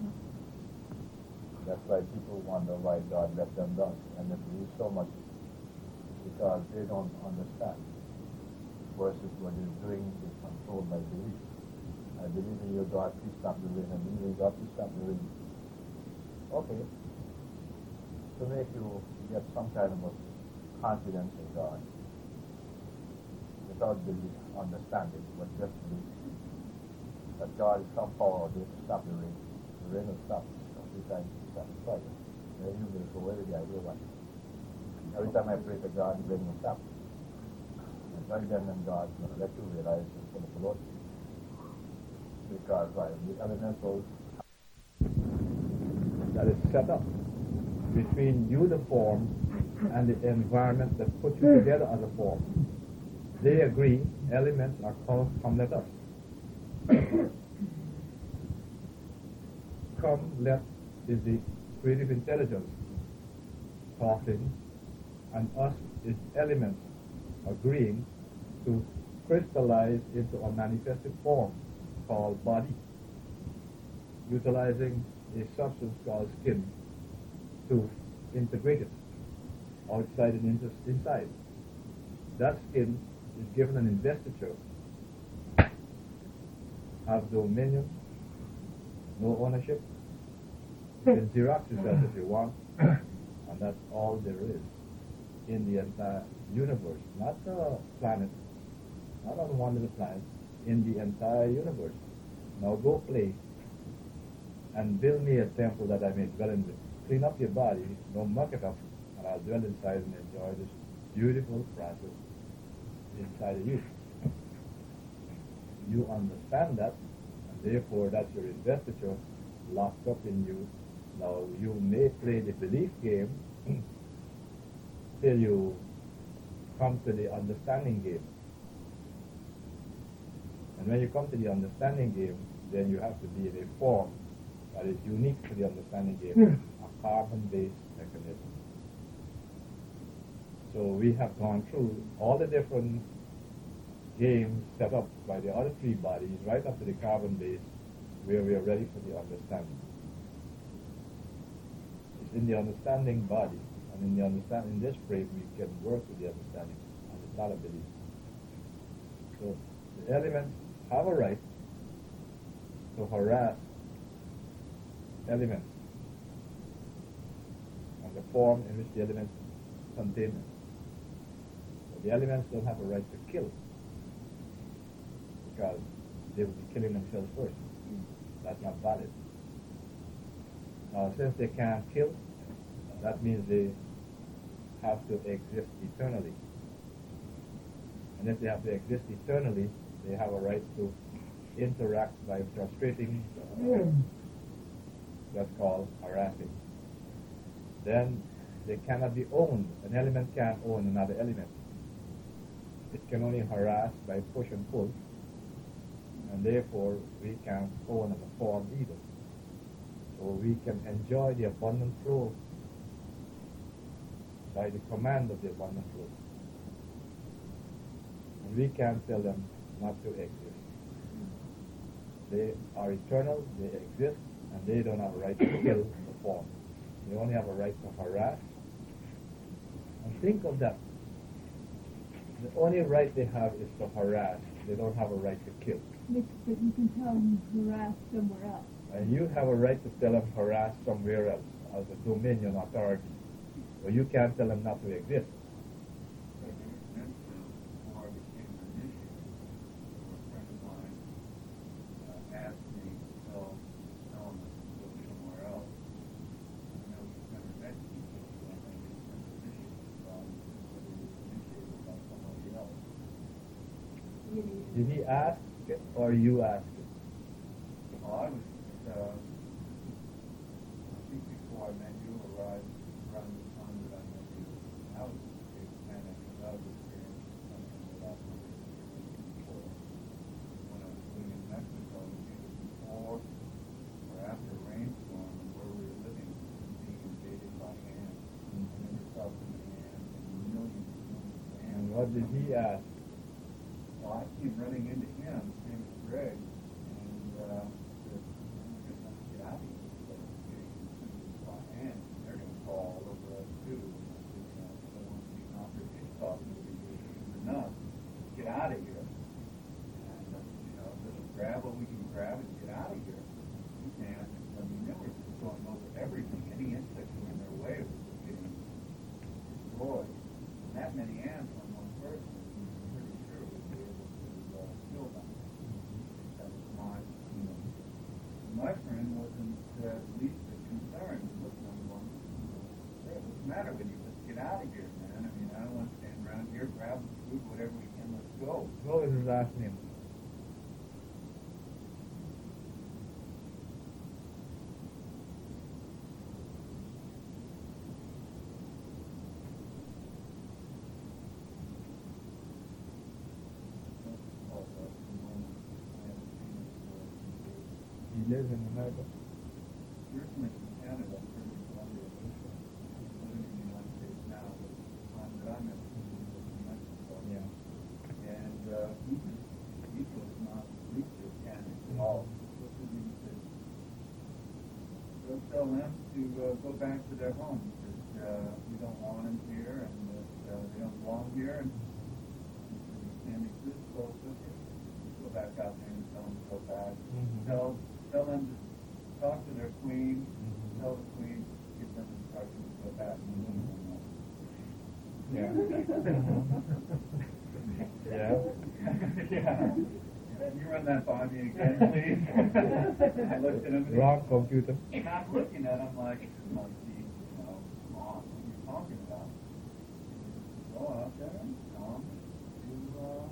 That's why people wonder why God let them down and they believe so much, because they don't understand. Versus what they're doing is controlled by belief. I believe in you, God, please stop the rain. I believe in God, please stop the rain. Okay. To make you get some kind of a confidence in God, without belief, understanding, but just belief that God is some power out there to stop the rain. The rain will stop. Every time you satisfy it, then you will go away with the idea what. Every time I pray to God, the rain will stop. And right then and God will let you realize it's going to float. Because uh, the elementals that is set up between you, the form, and the environment that puts you together as a form. They agree, elements are called come let us. Come let is the creative intelligence talking, and us is elements agreeing to crystallize into a manifested form called body, utilizing a substance called skin to integrate it outside and inside. That skin is given an investiture, have dominion, no ownership. You can Xerox yourself if you want, and that's all there is in the entire universe, not the planet, not on one little planet, in the entire universe. Now go play and build me a temple that I may dwell in with. Clean up your body, don't muck it up, and I'll dwell inside and enjoy this beautiful process inside of you. You understand that, and therefore that's your investiture locked up in you. Now you may play the belief game till you come to the understanding game. And when you come to the understanding game, then you have to be in a form that is unique to the understanding game, a carbon-based mechanism. So we have gone through all the different games set up by the other three bodies right up to the carbon base where we are ready for the understanding. It's in the understanding body, and in the understanding this frame we can work with the understanding, and it's not a belief. So the elements have a right to harass elements and the form in which the elements contain them. So the elements don't have a right to kill, because they will be killing themselves first. That's not valid. Now, since they can't kill, that means they have to exist eternally. And if they have to exist eternally, they have a right to interact by frustrating. That's called harassing. Then they cannot be owned. An element can't own another element. It can only harass by push and pull, and therefore we can't own as a form either. So we can enjoy the abundant flow by the command of the abundant flow. And we can't tell them not to exist. They are eternal, they exist, and they don't have a right to kill the form. They only have a right to harass. And think of that. The only right they have is to harass. They don't have a right to kill. But you can tell them to harass somewhere else. And you have a right to tell them harass somewhere else as a dominion authority. But you can't tell them not to exist. Before I became an initiated, I was trying to Did he ask or you asked? Well, I was, uh, I think before I met you, or right around the time that I met you, I was a big fan of I was experiencing something that I've never experienced before. When I was living in Mexico, either before or after a rainstorm, and where we were living, being invaded by ants. I never saw so many ants, and millions and millions of ants. And what did he ask? Well, I came running into him, his name is Greg, and uh, said, "I'm going to get out of here. So we're getting consumed by ants, and they're going to fall all over us too." And I said, "You know, I don't want to be an opera jigsaw movie. This is enough. Get out of here." And I said, "You know, a little gravel we can grab and get out of here." These ants, I mean, they were just going over everything. Any insect that was in their way was just getting destroyed. And that many ants on one person, I'm pretty sure would be able to uh, kill them. That was my, you know. My friend wasn't uh, the least bit concerned. He looked at me going, "Hey, what's the matter with you? Let's get out of here, man. I mean, I don't want to stand around here, grab the food, whatever we can, let's go." What was his last name? He lives in America. Originally from Canada, British Columbia, Russia. He's living in the United States now, but at the time that I met him, he was in Mexico. Yeah. And uh, he just, he was not least bit panicked at all. What did he say? Go tell them to uh, go back to their homes. That uh, we don't want them here, and that uh, they don't belong here. And he said, "You standing this close with you? Go back out there and tell them to go back. Mhm. Tell, tell them to talk to their queen. Mhm. Tell the queen, give them instructions to go back." Yeah. Yeah. Yeah. You run that by me again, please. I looked at him. And Wrong computer. And I'm looking at him like, oh, gee, you know, come on, what are you talking about? Go out there and tell them to, uh,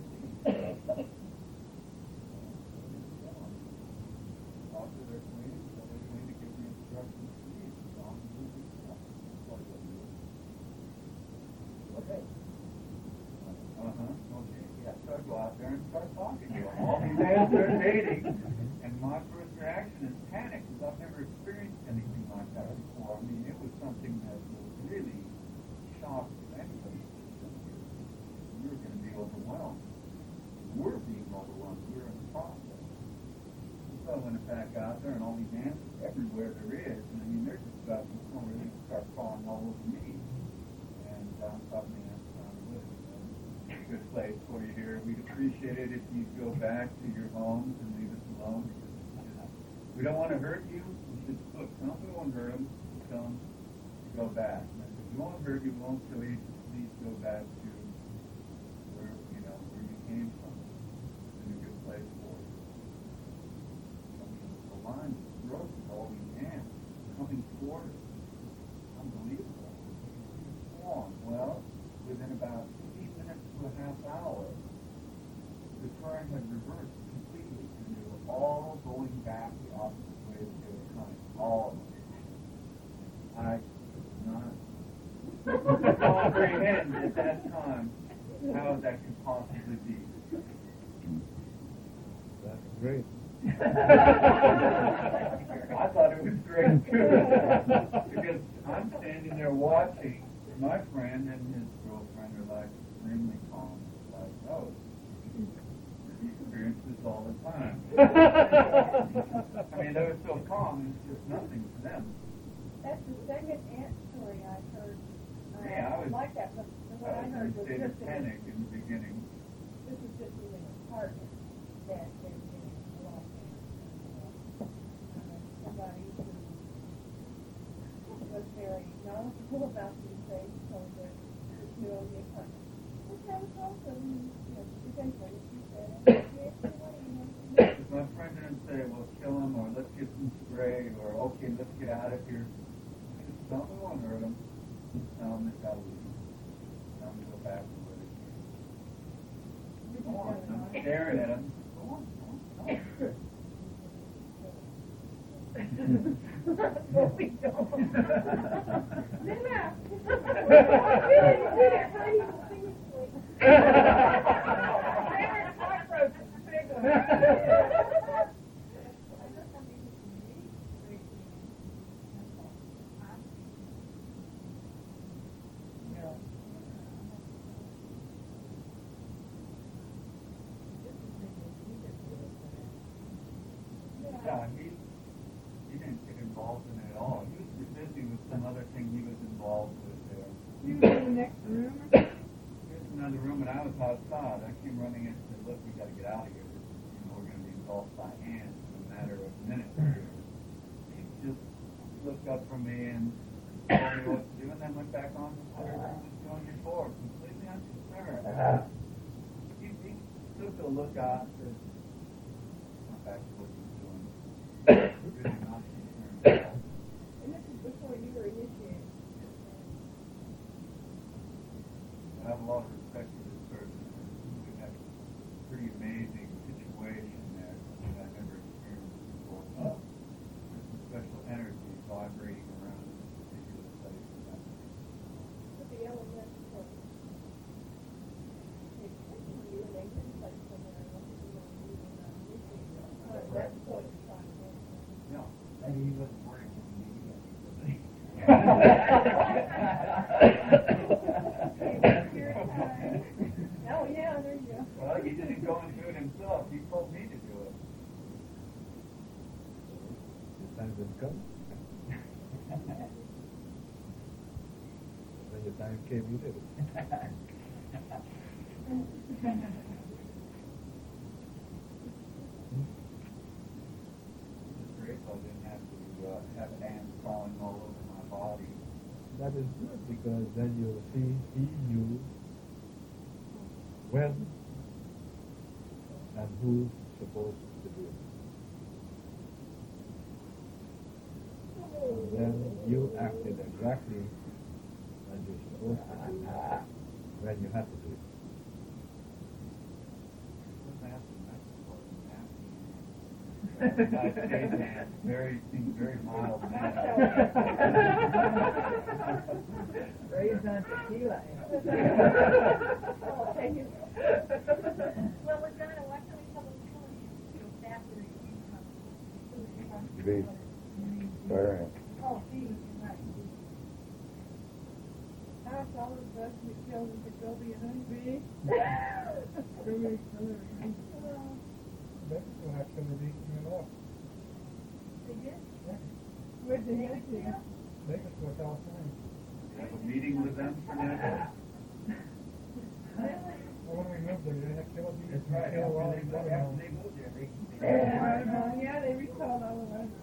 talk to their queen, tell their queen to give me instructions to leave. As long as we do stuff. That's what they'll do. Okay. Uh-huh. Okay. Yeah, so I go out there and start talking to them. All these ants are dating. And my first reaction is panic, because I've never experienced anything like that before. I mean, it was something that was really shocked anybody. We were going to be overwhelmed. We're being overwhelmed. We're in the process. So I went back out there, and all these ants everywhere there is. And I mean, they're just about to come really start falling all over me. And I'm talking to the ants around the wood. It's a good place for you here. We'd appreciate it if you go back to your homes and leave us alone. Because we don't want to hurt you. We should, look, tell them we won't hurt them. Tell them to go back. And I said, we won't hurt you, we won't kill you. Just please go back to where, you know, where you came from. It's in a good place for you. I mean, the line was broken with all these ants coming toward us. Unbelievable. Long. Well, within about fifteen minutes to a half hour, the current had reversed completely, and they were all going back the opposite way that they were coming. All of them. I could not comprehend at that time how that could possibly be. That's great. I thought it was great too, because I'm standing there watching. My friend and his girlfriend are like extremely calm. Like, oh, he experiences all the time. I mean, they were so calm, it's just nothing to them. That's the second ant story I've heard. Uh, Yeah, I was- like that, but what I I was heard in was a state of just in, panic in the beginning. this was just in an apartment that they were getting a lot of ants. Uh, somebody who was very knowledgeable about these things told them to own the apartment. Which I was also, you know, eventually she said, "Okay, what do you know?" Because my friend didn't say, well, kill him, or let's get some spray, or okay, let's get out of here. Just don't we won't hurt him. Just tell him it's out of leave. Tell him to go back to where they came. Go on, I'm staring at him. Well, we don't. Yeah, he, he didn't get involved in it at all. He was too busy with some other thing he was involved with there. You were in the next room or something? He was in another room and I was outside. I came running in and said, look, we got to get out of here. You know, we're going to be engulfed by ants in a matter of minutes here. He just looked up from me and told me what to do and then went back on to what he was doing before, completely unconcerned. He, he took a look out and said, went back to what he was doing. Really not concerned. And this is before you were initiated. I have a lot of respect for this person. We had a pretty amazing situation there that I never experienced before. Uh, there's some special energy vibrating around this particular place. With the elemental. They took you and they didn't touch somewhere and what you were doing and not initiated. But that's what it's trying to do. No. Maybe he wasn't working for me again. Oh, yeah, there you go. Well, he didn't go and do it himself. He told me to do it. The time will come. When the time came, you did it. It's great so I didn't have to uh, have ants crawling all over my body. That is good because then you'll see he knew when and who's supposed to do it. And then you acted exactly as you're supposed to do it when you had to do it. United States ants very seems very mild man. Raised on tequila. Oh, thank you. Well, we're gonna, why can't we tell them to you know, after you Bees. Fire ant. Oh, geez, right. That's all of us who tell them to go be an honeybee. Very coloring. Mexico had some of these coming up. They did? Where'd they get to? Mexico, California. Have a meeting with them for now. Well, when we moved there, they had killer bees. That's right. Kill all After these they, other after ones. they moved there, they, they Yeah, yeah, they recalled all of us.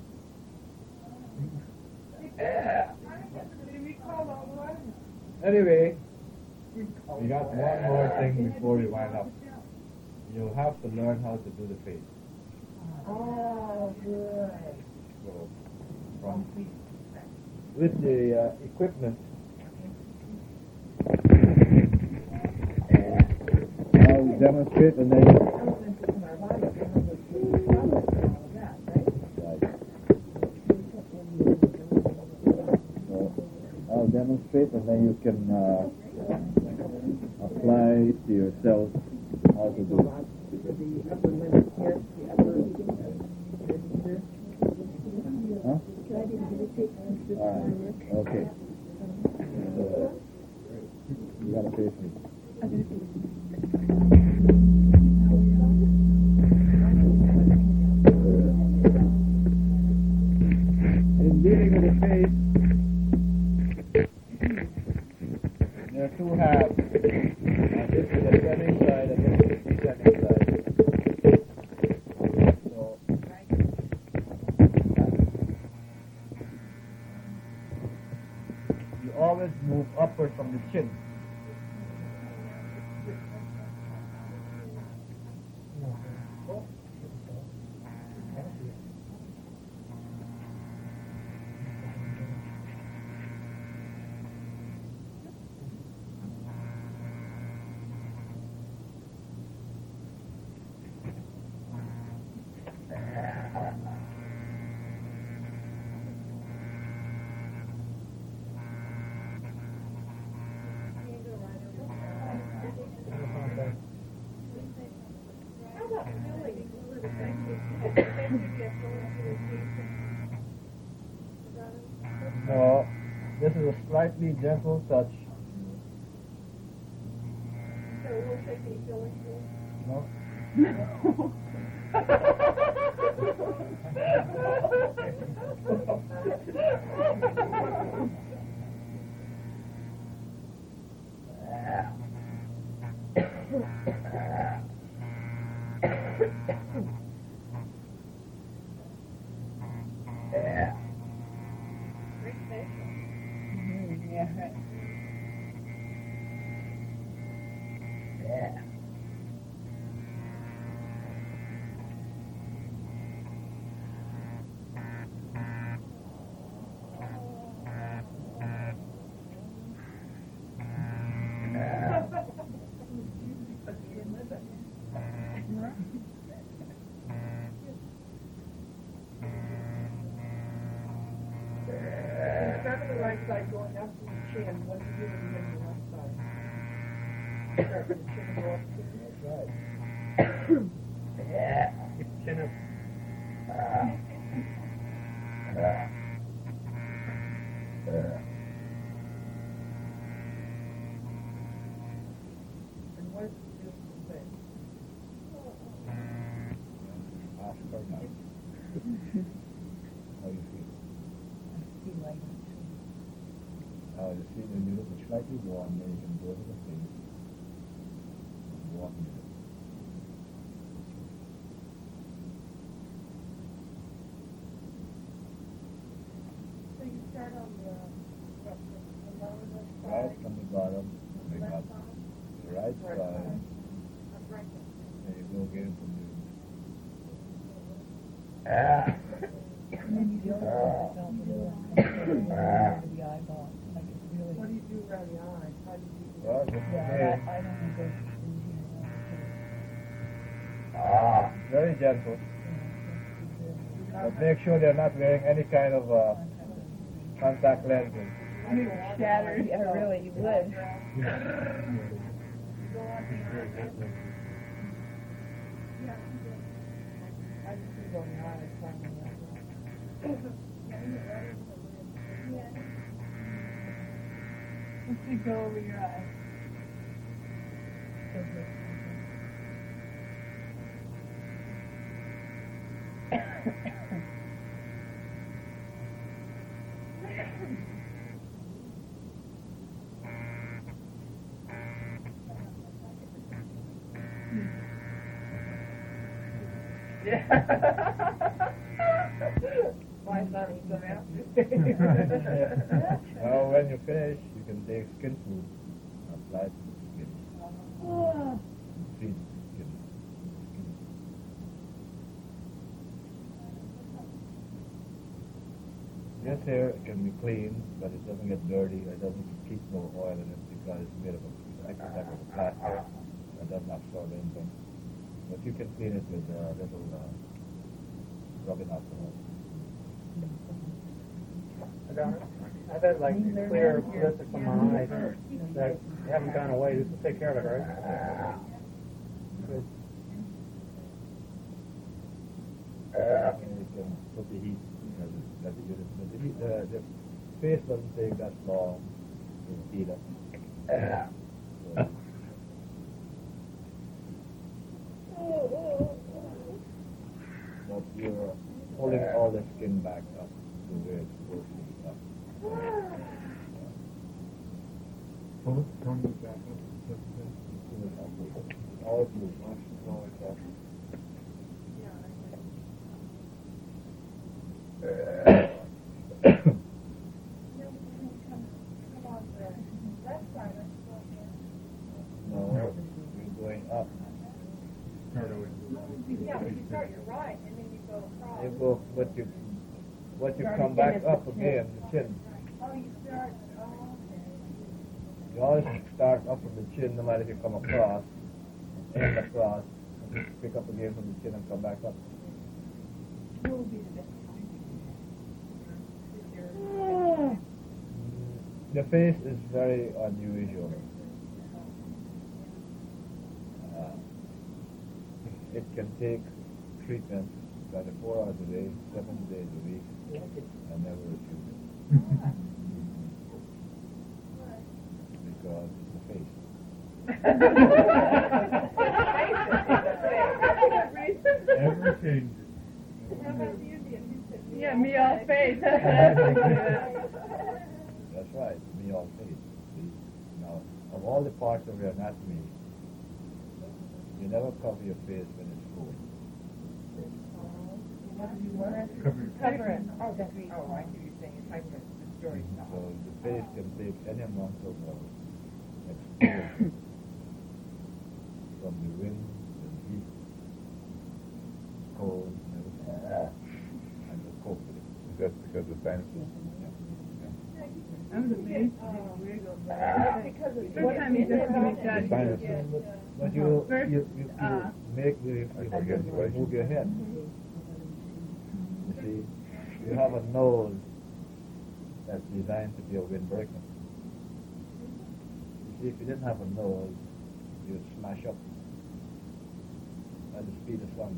They recalled all of us. Anyway, we got one more thing before we wind up. You'll have to learn how to do the face. Oh, good. So, from with the uh, equipment, I'll demonstrate and then. Elements in our body, they have the food products and all of that, right? So I'll demonstrate and then you can uh, apply to yourself how to do it. The upper limb here, the upper here. Huh? All right. Okay. So, you gotta face me. In dealing with the face, there are two halves. Uh, this is the ascending side and this is the descending side. So, you always move upward from the chin. No, this is a slightly gentle touch. So it won't take any filling to No. Start with the right side going up to the chin. What do you do when you get to the left side? Start with the chin and go up to the Right. Keep the chin up. And what is the beautiful thing? Ask her now. How you feel? How you feel when you look slightly warm, then you can go to the face. Warm it. So you start on the, what, the lower left side? Right from the bottom, The pick left up side? the right Right side, side. Or right side? and you go again from the And then you do it yourself a little over the eyeball. Like it's really. What do you do around the eyes? How do you do that? well, just Yeah, okay. I, I don't know go through here. Ah, very gentle. But make sure they're not wearing any kind of uh, contact lenses. You shattered. Yeah, really, you would. I just do it on the eyes, not on the eyebrows. Once you go over your eyes. My son is so happy. Well, when you finish, you can take skin food, apply to the skin, feed the skin. skin. This hair can be clean, but it doesn't get dirty. It doesn't keep no oil in it because it's made of a extra type of a plastic that doesn't absorb anything. But you can clean it with a little uh, rubbing alcohol. I've had like clear blisters on my eyes that haven't gone away. This will take care of it, right? Good. And you can put the heat, you know, let the unit, but the, heat, uh, the face doesn't take that long to heat up. So, but you're pulling all the skin back up to where it's supposed to be up. Pull it, don't move back up. Just a bit. Always move. Always up. No, you're going up. Yeah, but you start your right and then you go across. You go, but you, but you come back up again, the chin. Oh, you start, oh, okay. You always start up from the chin, no matter if you come across, end across, and just pick up again from the chin and come back up. What will be the best time? Mm, The face is very unusual. Uh, it can take treatment twenty-four hours a day, seven days a week, I never refuse it. Because it's the face. Ever changes. How about the Indian? He said, Yeah, me all face. That's right, me all face. See? Now, of all the parts of your anatomy, you never cover your face when it's cold. Cover it. Oh, that's, oh, I hear you saying, it's like the, the story. So the face can take any amount of uh, exposure from the wind, the heat, cold, and everything. And just cope with it. Is that because of sinuses? I'm amazed at how weird it goes. because of First time he just told me The that. sinuses. Yeah, yeah. But you, First, you, you, you uh, make the, you, forget you the way. move your head. You see, you have a nose that's designed to be a windbreaker. You see, if you didn't have a nose, you'd smash up at the speed of sound.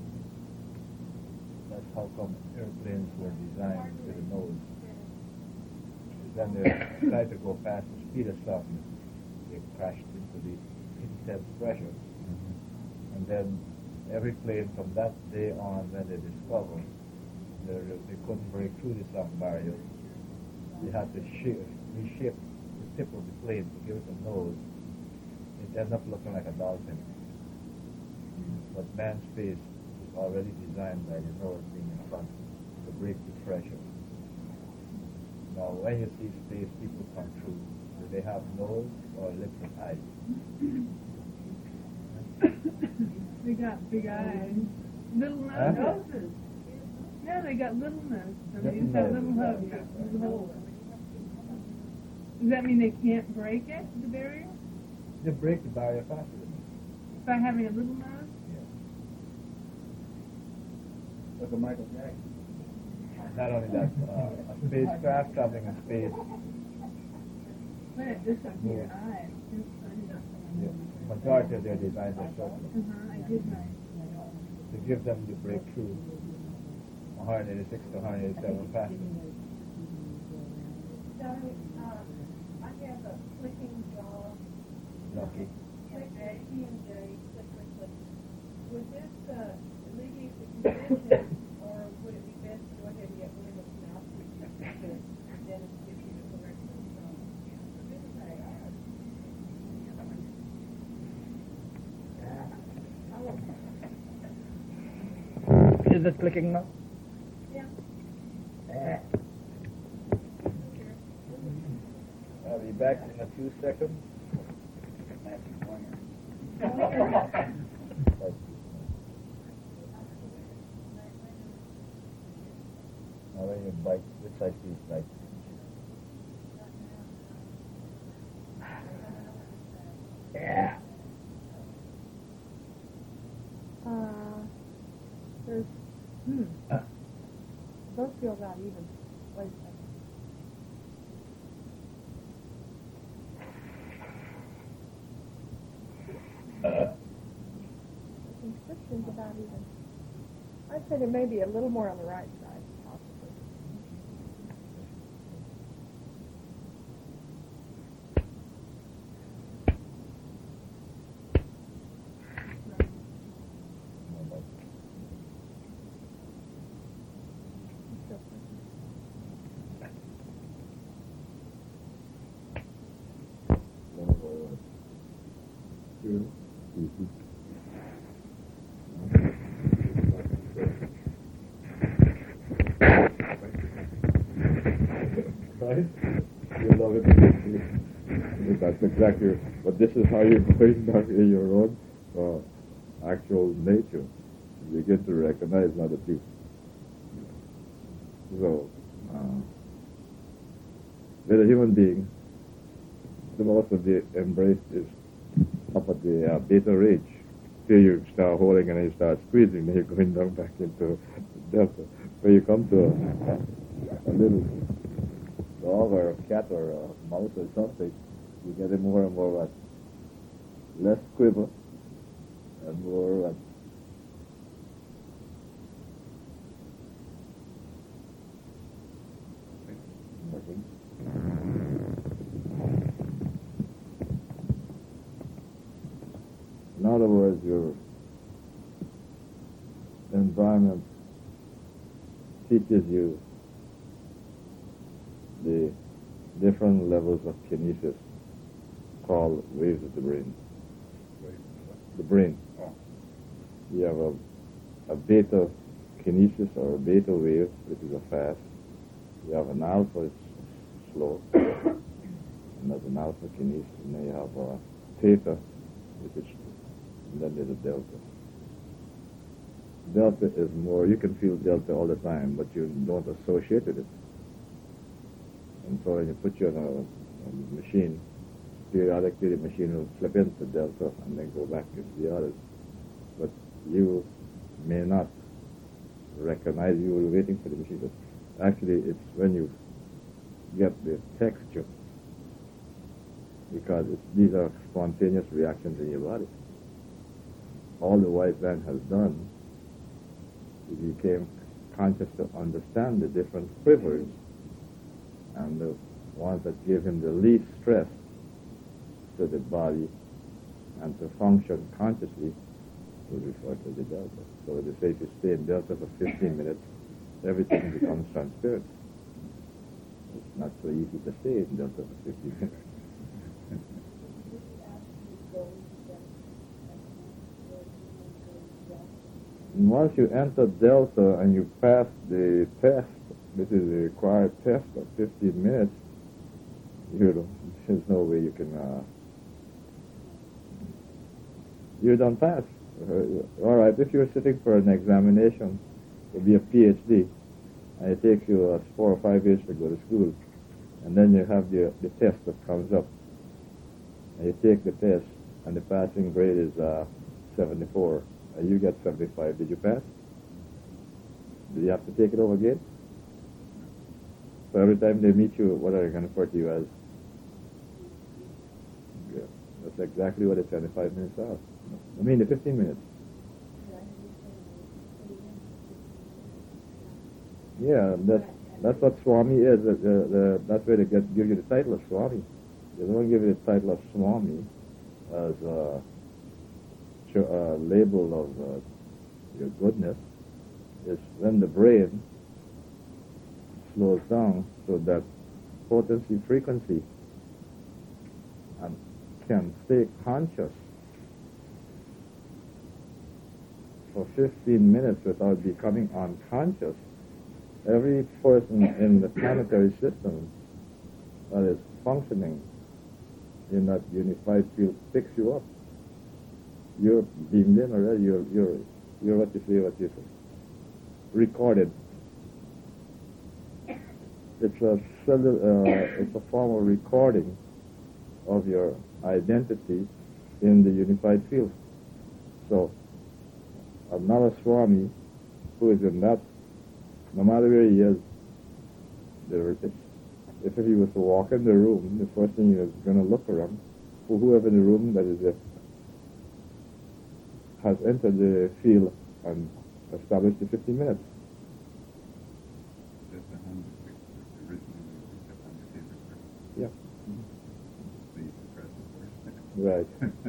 That's how come airplanes were designed with a nose. Then they try to go past the speed of sound. They crashed into the intense pressure. Mm-hmm. And then every plane from that day on, when they discovered that they couldn't break through the sound barrier, they had to shift, reshape the tip of the plane to give it a nose. It ended up looking like a dolphin. But man's face is already designed by the nose being in front to break the pressure. Now, when you see space people come through, do they have nose or lips and eyes? They got big eyes. Little Huh? noses. Yeah, they got little noses. I Little mean, it's got noses. little hooks. Little holes. Does that mean they can't break it, the barrier? They break the barrier faster than you. By having a little nose? Look at Michael Jackson. Not only that, uh, a spacecraft traveling in space, Look at this up here, eyes. It's funny. the majority of their designs are circular. Uh-huh, I did know. To give them the breakthrough one eighty-six to one eighty-seven faster. So, um, I have a clicking jaw. Lucky. Click A, P and J, click, click, click. Would this uh, alleviate the condition, or would it be best to go ahead and get rid of the mouth? Then give you the correct result. Is this clicking now? Yeah. I'll be back in a few seconds. Now when you bite, which side do you bite? Yeah. Uh, there's, hmm, those feel about even. Wait a second. The constriction's about even. I'd say there may be a little more on the right side, possibly. Mm-hmm. Right? You love it. That's exactly, but this is how you're going down in your own uh, actual nature. You get to recognize other people. So, uh, with a human being, the most of the embrace is up at the uh, beta range. Till you start holding and you start squeezing, then you're going down back into delta. When you come to a, a little dog or a cat or a mouse or something, you get it more and more uh, less quiver and more uh, your environment teaches you the different levels of kinesis called waves of the brain. The brain. Oh. You have a, a beta kinesis or a beta wave, which is a fast. You have an alpha, it's slow. And there's an alpha kinesis. And then you have a theta, which is, and then there's a delta. Delta is more, you can feel delta all the time, but you don't associate with it. And so when you put you on a, a machine, periodically the machine will flip into delta and then go back into the others. But you may not recognize you were waiting for the machine. But actually, it's when you get the texture, because it's, these are spontaneous reactions in your body. All the white man has done is he became conscious to understand the different quivers, and the ones that give him the least stress to the body and to function consciously will refer to the delta. So they say if you stay in delta for fifteen minutes, everything becomes transparent. It's not so easy to stay in delta for fifteen minutes. And once you enter delta and you pass the test, this is the required test of fifteen minutes, you know, there's no way you can, uh, you don't pass. Uh, all right, if you're sitting for an examination, it'll be a PhD, and it takes you uh, four or five years to go to school, and then you have the, the test that comes up, and you take the test, and the passing grade is uh, seventy-four, and you get seventy-five. Did you pass? Did you have to take it over again? So every time they meet you, what are they going to refer to you as? Yeah, that's exactly what the seventy-five minutes are. I mean, the fifteen minutes. Yeah, that's that's what Swami is. The, the, the, that's where they get, give you the title of Swami. They don't give you the title of Swami as a, a label of uh, your goodness. It's when the brain slows down so that potency frequency and can stay conscious for fifteen minutes without becoming unconscious. Every person in the planetary system that is functioning in that unified field picks you up. You're beamed in already. You're you're you're what you say, what you say. Recorded. It's a uh, it's a form of recording of your identity in the unified field. So another Swami who is in that, no matter where he is, there, if, if he was to walk in the room, the first thing he is going to look around for whoever in the room that is it has entered the field and established the fifteen minutes. Yeah. Right.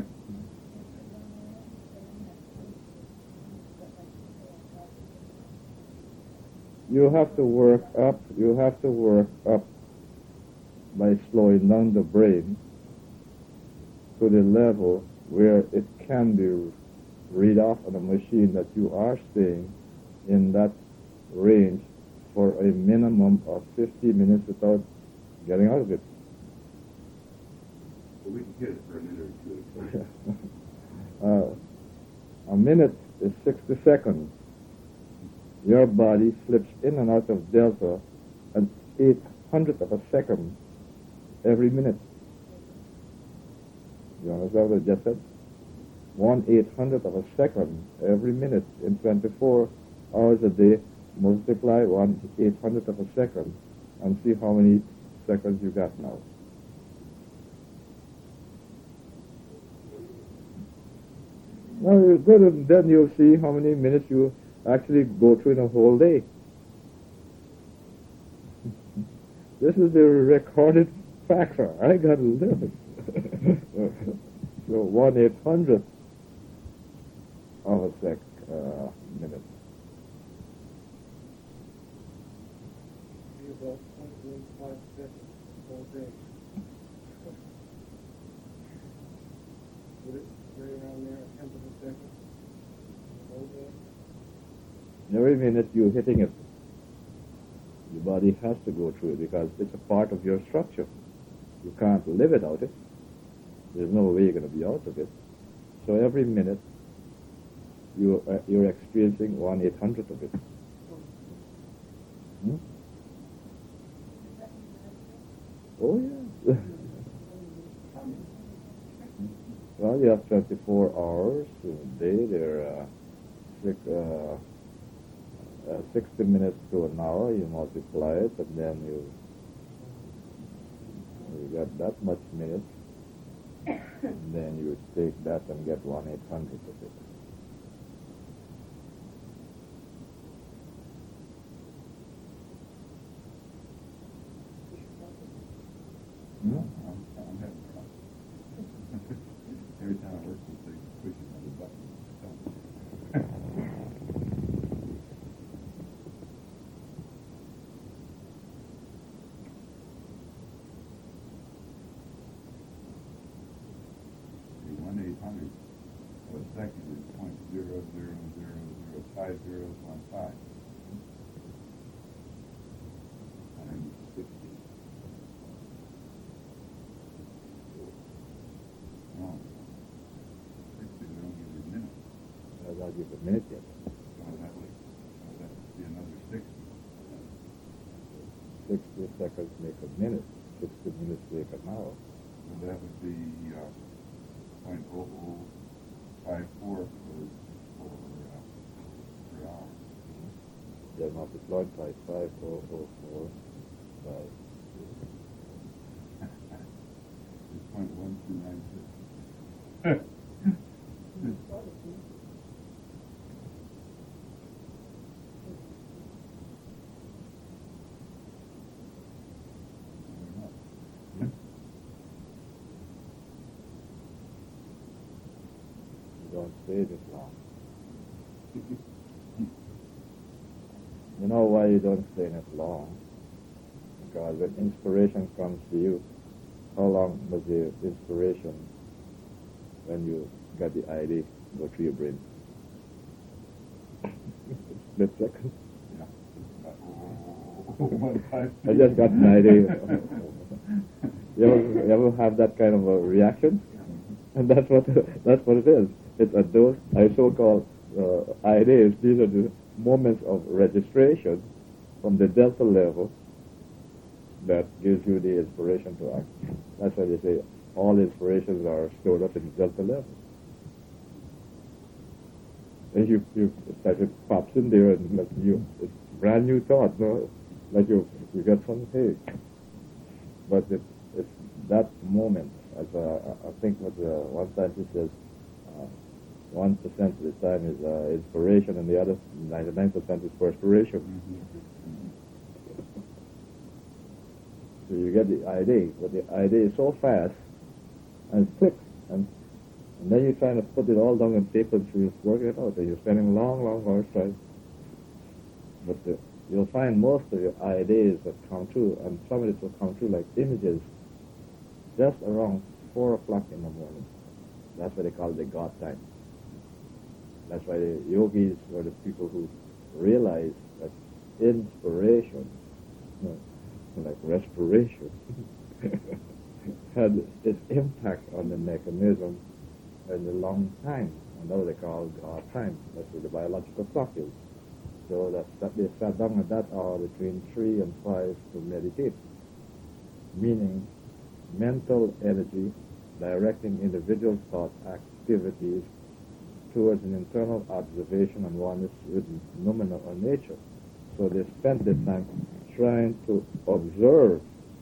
You have to work up, you have to work up by slowing down the brain to the level where it can be read off on a machine that you are staying in that range for a minimum of fifty minutes without getting out of it. Well, we can get it for a minute or two. uh, a minute is sixty seconds. Your body slips in and out of delta an eight hundredth of a second every minute. You understand what I just said? One eight hundredth of a second every minute in twenty-four hours a day. Multiply one eight hundredth of a second and see how many seconds you got now. Now you good, and then you'll see how many minutes you actually go through in a whole day. This is the recorded factor. I got to live it. So one eight hundredth of a sec uh, minute. Be about point one five seconds all day. Would it right around there, a tenth of a second all day? Every minute you're hitting it, your body has to go through it because it's a part of your structure. You can't live without it. There's no way you're going to be out of it. So every minute you uh, you're experiencing one eight hundred of it. Hmm? Oh yeah. Well, you have twenty-four hours a day. They're uh, six, uh, uh, sixty minutes to an hour. You multiply it, and then you you get that much minutes. And then you take that and get one eight hundred of it. Hmm? I'm, I'm having trouble. Every time I work with thing, pushing on the button. One eight hundred for a second is point zero zero zero zero five zeros one five. And sixty. No. Sixty we don't give you a minute. I'll not give a minute yet. So that would so that would be another sixty. Sixty seconds make a minute. Sixty minutes make an hour. So that would be uh, point oh oh five four for for uh, per hour. Then multiplied by five oh oh four by It's point one two nine six. don't stay this long. You know why you don't stay in it long? Because when inspiration comes to you, how long does the inspiration, when you get the idea, go through your brain? Split second. Yeah. One five. I just got an idea. You ever, you ever have that kind of a reaction? And that's what that's what it is. It's a those I so-called uh, ideas. These are the moments of registration from the delta level that gives you the inspiration to act. That's why they say all inspirations are stored up in the delta level. And you, you, it's like it pops in there and like you, it's brand new thought, no? Like you, you get some, hey. But it, it's that moment, as uh, I think what uh, one scientist says, uh, one percent of the time is uh, inspiration and the other ninety-nine percent is perspiration. Mm-hmm. So you get the idea, but the idea is so fast and quick, and, and then you're trying to put it all down on paper to work it out, and you're spending long, long hours trying. But the, you'll find most of your ideas that come true, and some of it will come true like images, just around four o'clock in the morning. That's what they call the God time. That's why the yogis were the people who realized that inspiration, you know, like respiration, had its impact on the mechanism in a long time, and that they call God time. That's where the biological clock is. So that, that they sat down at that hour between three and five to meditate, meaning mental energy directing individual thought activities towards an internal observation and oneness with phenomena or nature. So they spent their time trying to observe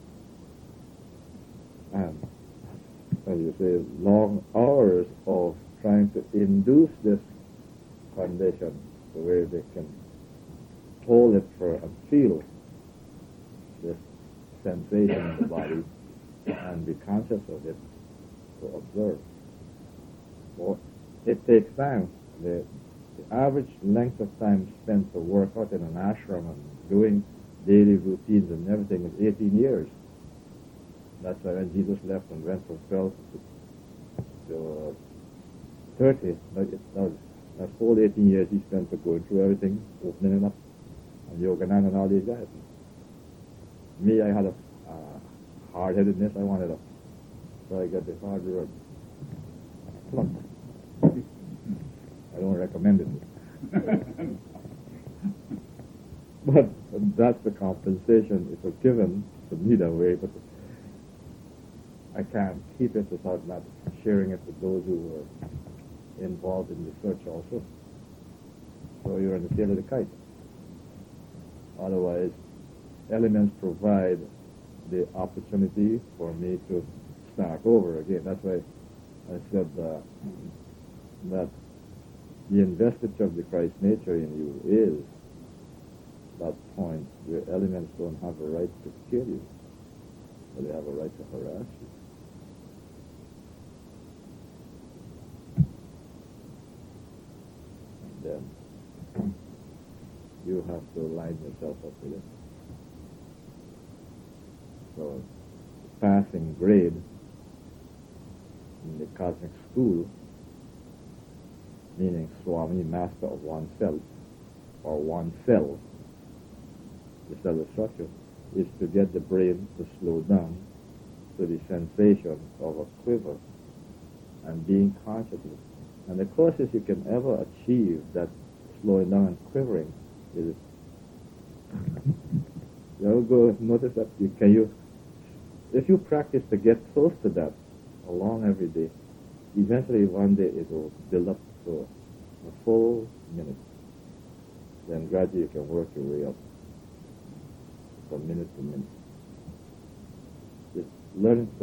and, as you say, long hours of trying to induce this condition to where they can hold it for and feel this sensation in the body and be conscious of it to observe. Well, it takes time the, the average length of time spent to work out in an ashram and doing daily routines and everything is eighteen years. That's why when Jesus left and went from twelve to, to uh, thirty, that, that, that whole eighteen years he spent to going through everything, opening it up, and Yogananda and all these guys. Me, I had a uh, hard-headedness. I wanted a, so I got the hard road. I don't recommend it. But that's the compensation. It was given to me that way, but I can't keep it without not sharing it with those who were involved in the search also. So you're in the tail of the kite. Otherwise, elements provide the opportunity for me to start over again. That's why I said uh, that the investiture of the Christ nature in you is that point where elements don't have a right to kill you, but they have a right to harass you. And then you have to line yourself up with it. So, passing grade in the cosmic school, meaning Swami, master of oneself, or oneself, the cell structure, is to get the brain to slow down to the sensation of a quiver and being conscious. And the closest you can ever achieve that slowing down and quivering is, you ever go notice that you can you, if you practice to get close to that along every day, eventually one day it will build up to a full minute. Then gradually you can work your way up from minute to minute. Just learn to,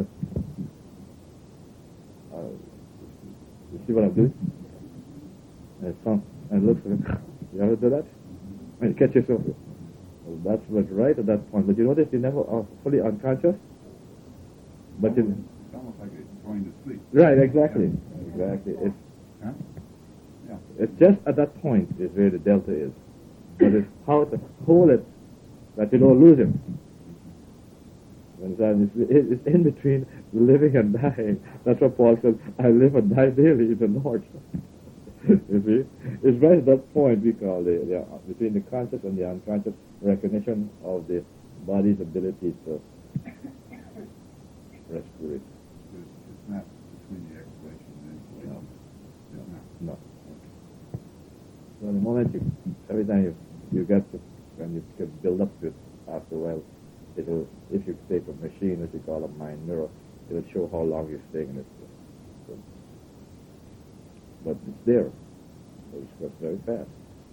uh, you see what I'm doing? And it sounds, and it looks like, you ever do that? And you catch yourself. Well, that's what's right at that point. But you notice you never are fully unconscious? But it's it, almost like it's going to sleep. Right, exactly. Exactly. It's, huh? Yeah. It's just at that point is where the delta is. But it's how to hold it that you don't lose him. It's, it's in between living and dying. That's what Paul says, I live and die daily in the Lord. You see? It's right at that point we call the, the between the conscious and the unconscious recognition of the body's ability to respirate. It's not between the exhalation and inhalation. No. It's not. No. So the moment you, every time you, you get to, when you can build up to it, after a while, it'll, if you take a machine, as you call a mind mirror, it'll show how long you're staying in it. So, but it's there. So it's got very fast.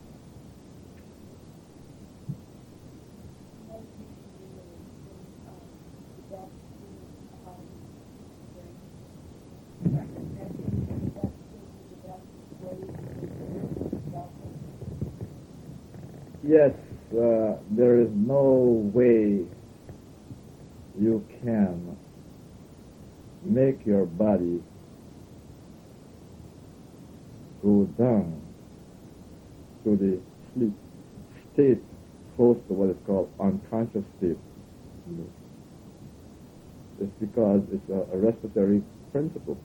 Yes, uh, there is no way you can make your body go down to the sleep state close to what is called unconscious state. It's because it's a, a respiratory principle.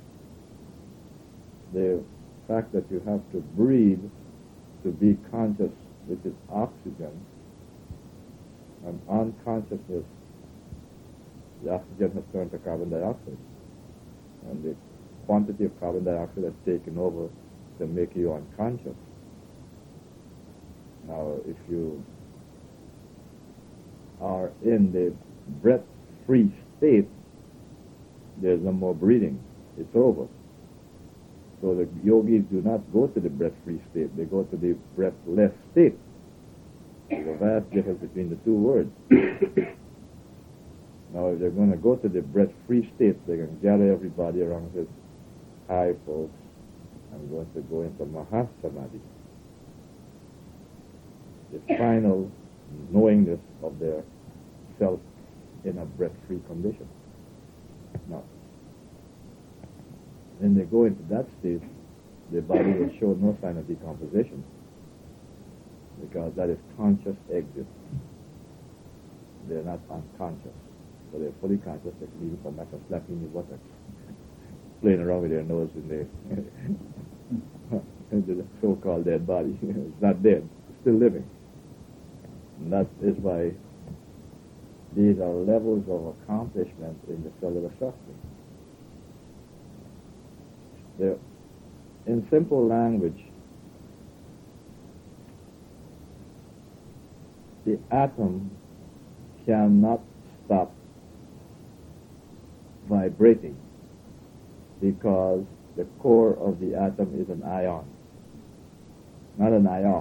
The fact that you have to breathe to be conscious, which is oxygen, and unconsciousness, the oxygen has turned to carbon dioxide. And the quantity of carbon dioxide has taken over to make you unconscious. Now, if you are in the breath-free state, there's no more breathing. It's over. So the yogis do not go to the breath-free state. They go to the breathless state. There's a vast difference between the two words. Now, if they're going to go to the breath-free state, they can gather everybody around and say, hi, folks, I'm going to go into Mahasamadhi. The final knowingness of their self in a breath-free condition. Now, when they go into that state, the body will show no sign of decomposition because that is conscious exit. They're not unconscious. So they're fully conscious. They can even come back and slap you in your buttocks, playing around with their nose in the, in the so-called dead body. It's not dead. It's still living. And that is why these are levels of accomplishment in the cellular structure. They're, in simple language, the atom cannot stop vibrating because the core of the atom is an ion, not an ion.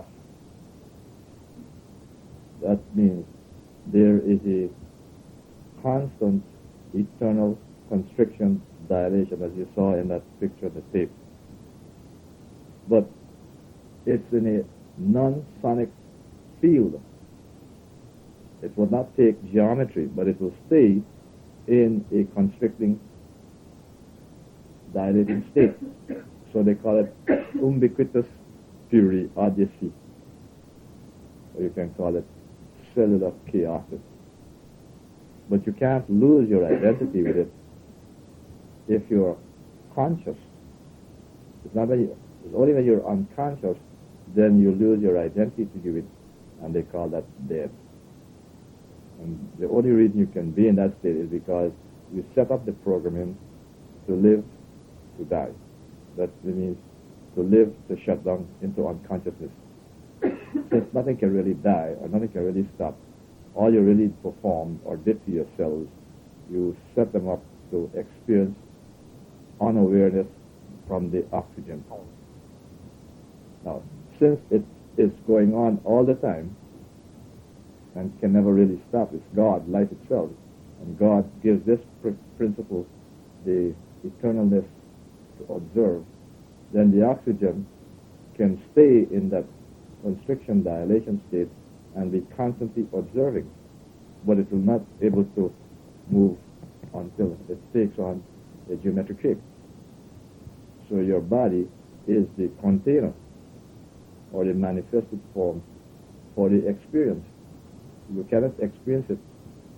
That means there is a constant, eternal constriction, dilation, as you saw in that picture of the tape. But it's in a non-sonic field. It will not take geometry, but it will stay in a constricting, dilating state. So they call it ubiquitous periodicity. Or you can call it cellular chaosis. But you can't lose your identity with it if you're conscious. It's not when you, it's only when you're unconscious, then you lose your identity to it, and they call that dead. And the only reason you can be in that state is because you set up the programming to live, to die. That means to live, to shut down into unconsciousness. Since nothing can really die, or nothing can really stop, all you really performed or did to your cells, you set them up to experience unawareness from the oxygen. Now, since it is going on all the time and can never really stop, it's God, life itself, and God gives this pr- principle the eternalness to observe, then the oxygen can stay in that constriction, dilation state and be constantly observing, but it will not be able to move until it takes on a geometric shape. So your body is the container or the manifested form for the experience. You cannot experience it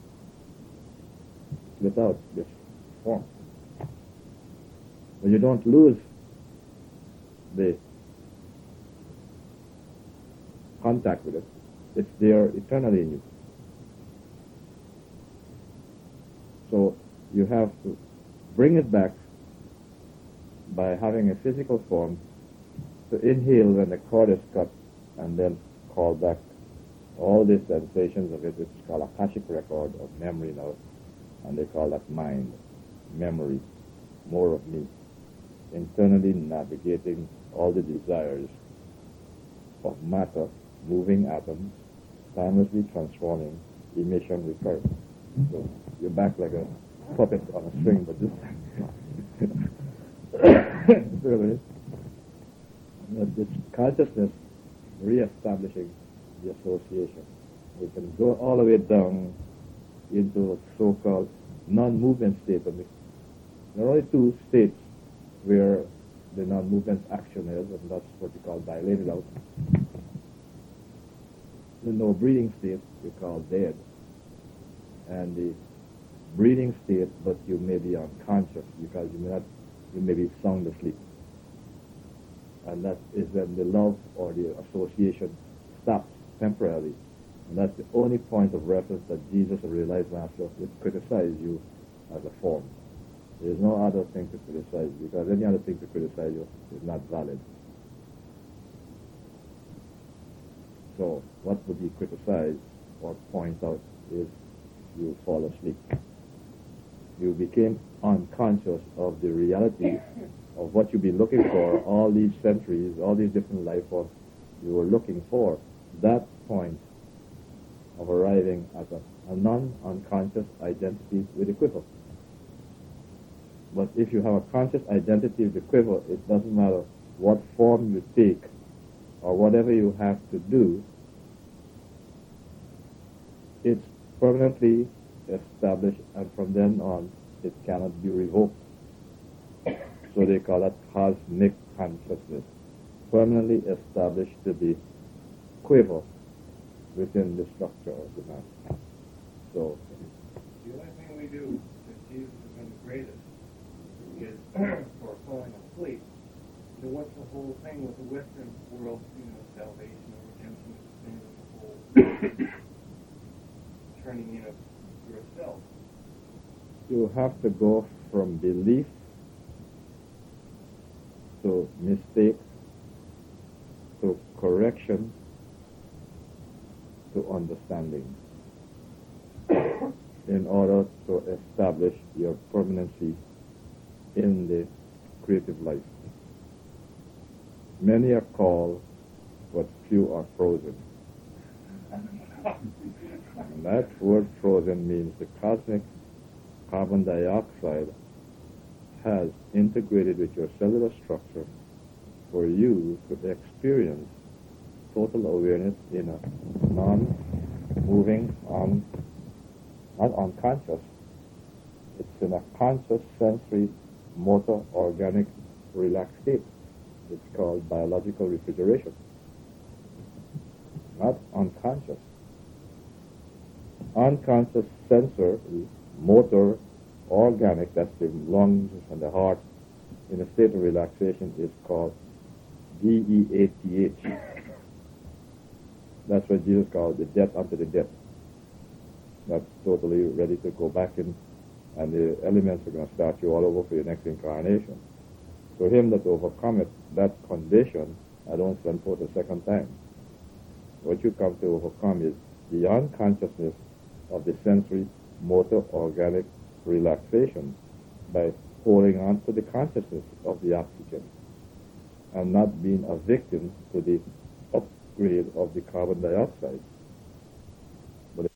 without this form. But you don't lose the contact with it. It's there eternally in you. So you have to bring it back by having a physical form, to inhale when the cord is cut and then call back all the sensations of it, which is called Akashic record of memory now, and they call that mind, memory, more of me, internally navigating all the desires of matter, moving atoms, timelessly transforming, emission, recurrence. So you're back like a puppet on a string, but this really, this consciousness re-establishing the association. We can go all the way down into a so-called non-movement state of it. There are only two states where the non-movement action is, and that's what you call dilated out. The no breathing state you call dead, and the breathing state, but you may be unconscious because you may not, you may be sound asleep. And that is when the love or the association stops temporarily. And that's the only point of reference that Jesus, a realized master, would criticize you as a form. There is no other thing to criticize you, because any other thing to criticize you is not valid. So what would he criticize or point out is you fall asleep. You became unconscious of the reality of what you've been looking for all these centuries, all these different life forms you were looking for. That point of arriving at a, a non-unconscious identity with the quiver. But if you have a conscious identity with the quiver, it doesn't matter what form you take or whatever you have to do, it's permanently established, and from then on it cannot be revoked. So they call that cosmic consciousness permanently established to be quiver within the structure of the man. So, the only thing we do that Jesus has been the greatest is for falling asleep. You know, what's the whole thing with the Western world, you know, salvation or redemption of sin and the whole turning in of yourself? you have to go from belief to mistake to correction to understanding in order to establish your permanency in the creative life. Many are called, but few are frozen. And that word frozen means the cosmic carbon dioxide has integrated with your cellular structure for you to experience total awareness in a non-moving, on, not unconscious. It's in a conscious, sensory, motor, organic, relaxed state. It's called biological refrigeration. Not unconscious. Unconscious sensory, motor, organic, that's the lungs and the heart, in a state of relaxation is called D E A T H. That's what Jesus called the death unto the death. That's totally ready to go back in, and the elements are going to start you all over for your next incarnation. So him that overcometh that condition, I don't send forth a second time. What you come to overcome is the unconsciousness of the sensory, motor, organic relaxation by holding on to the consciousness of the oxygen and not being a victim to the upgrade of the carbon dioxide.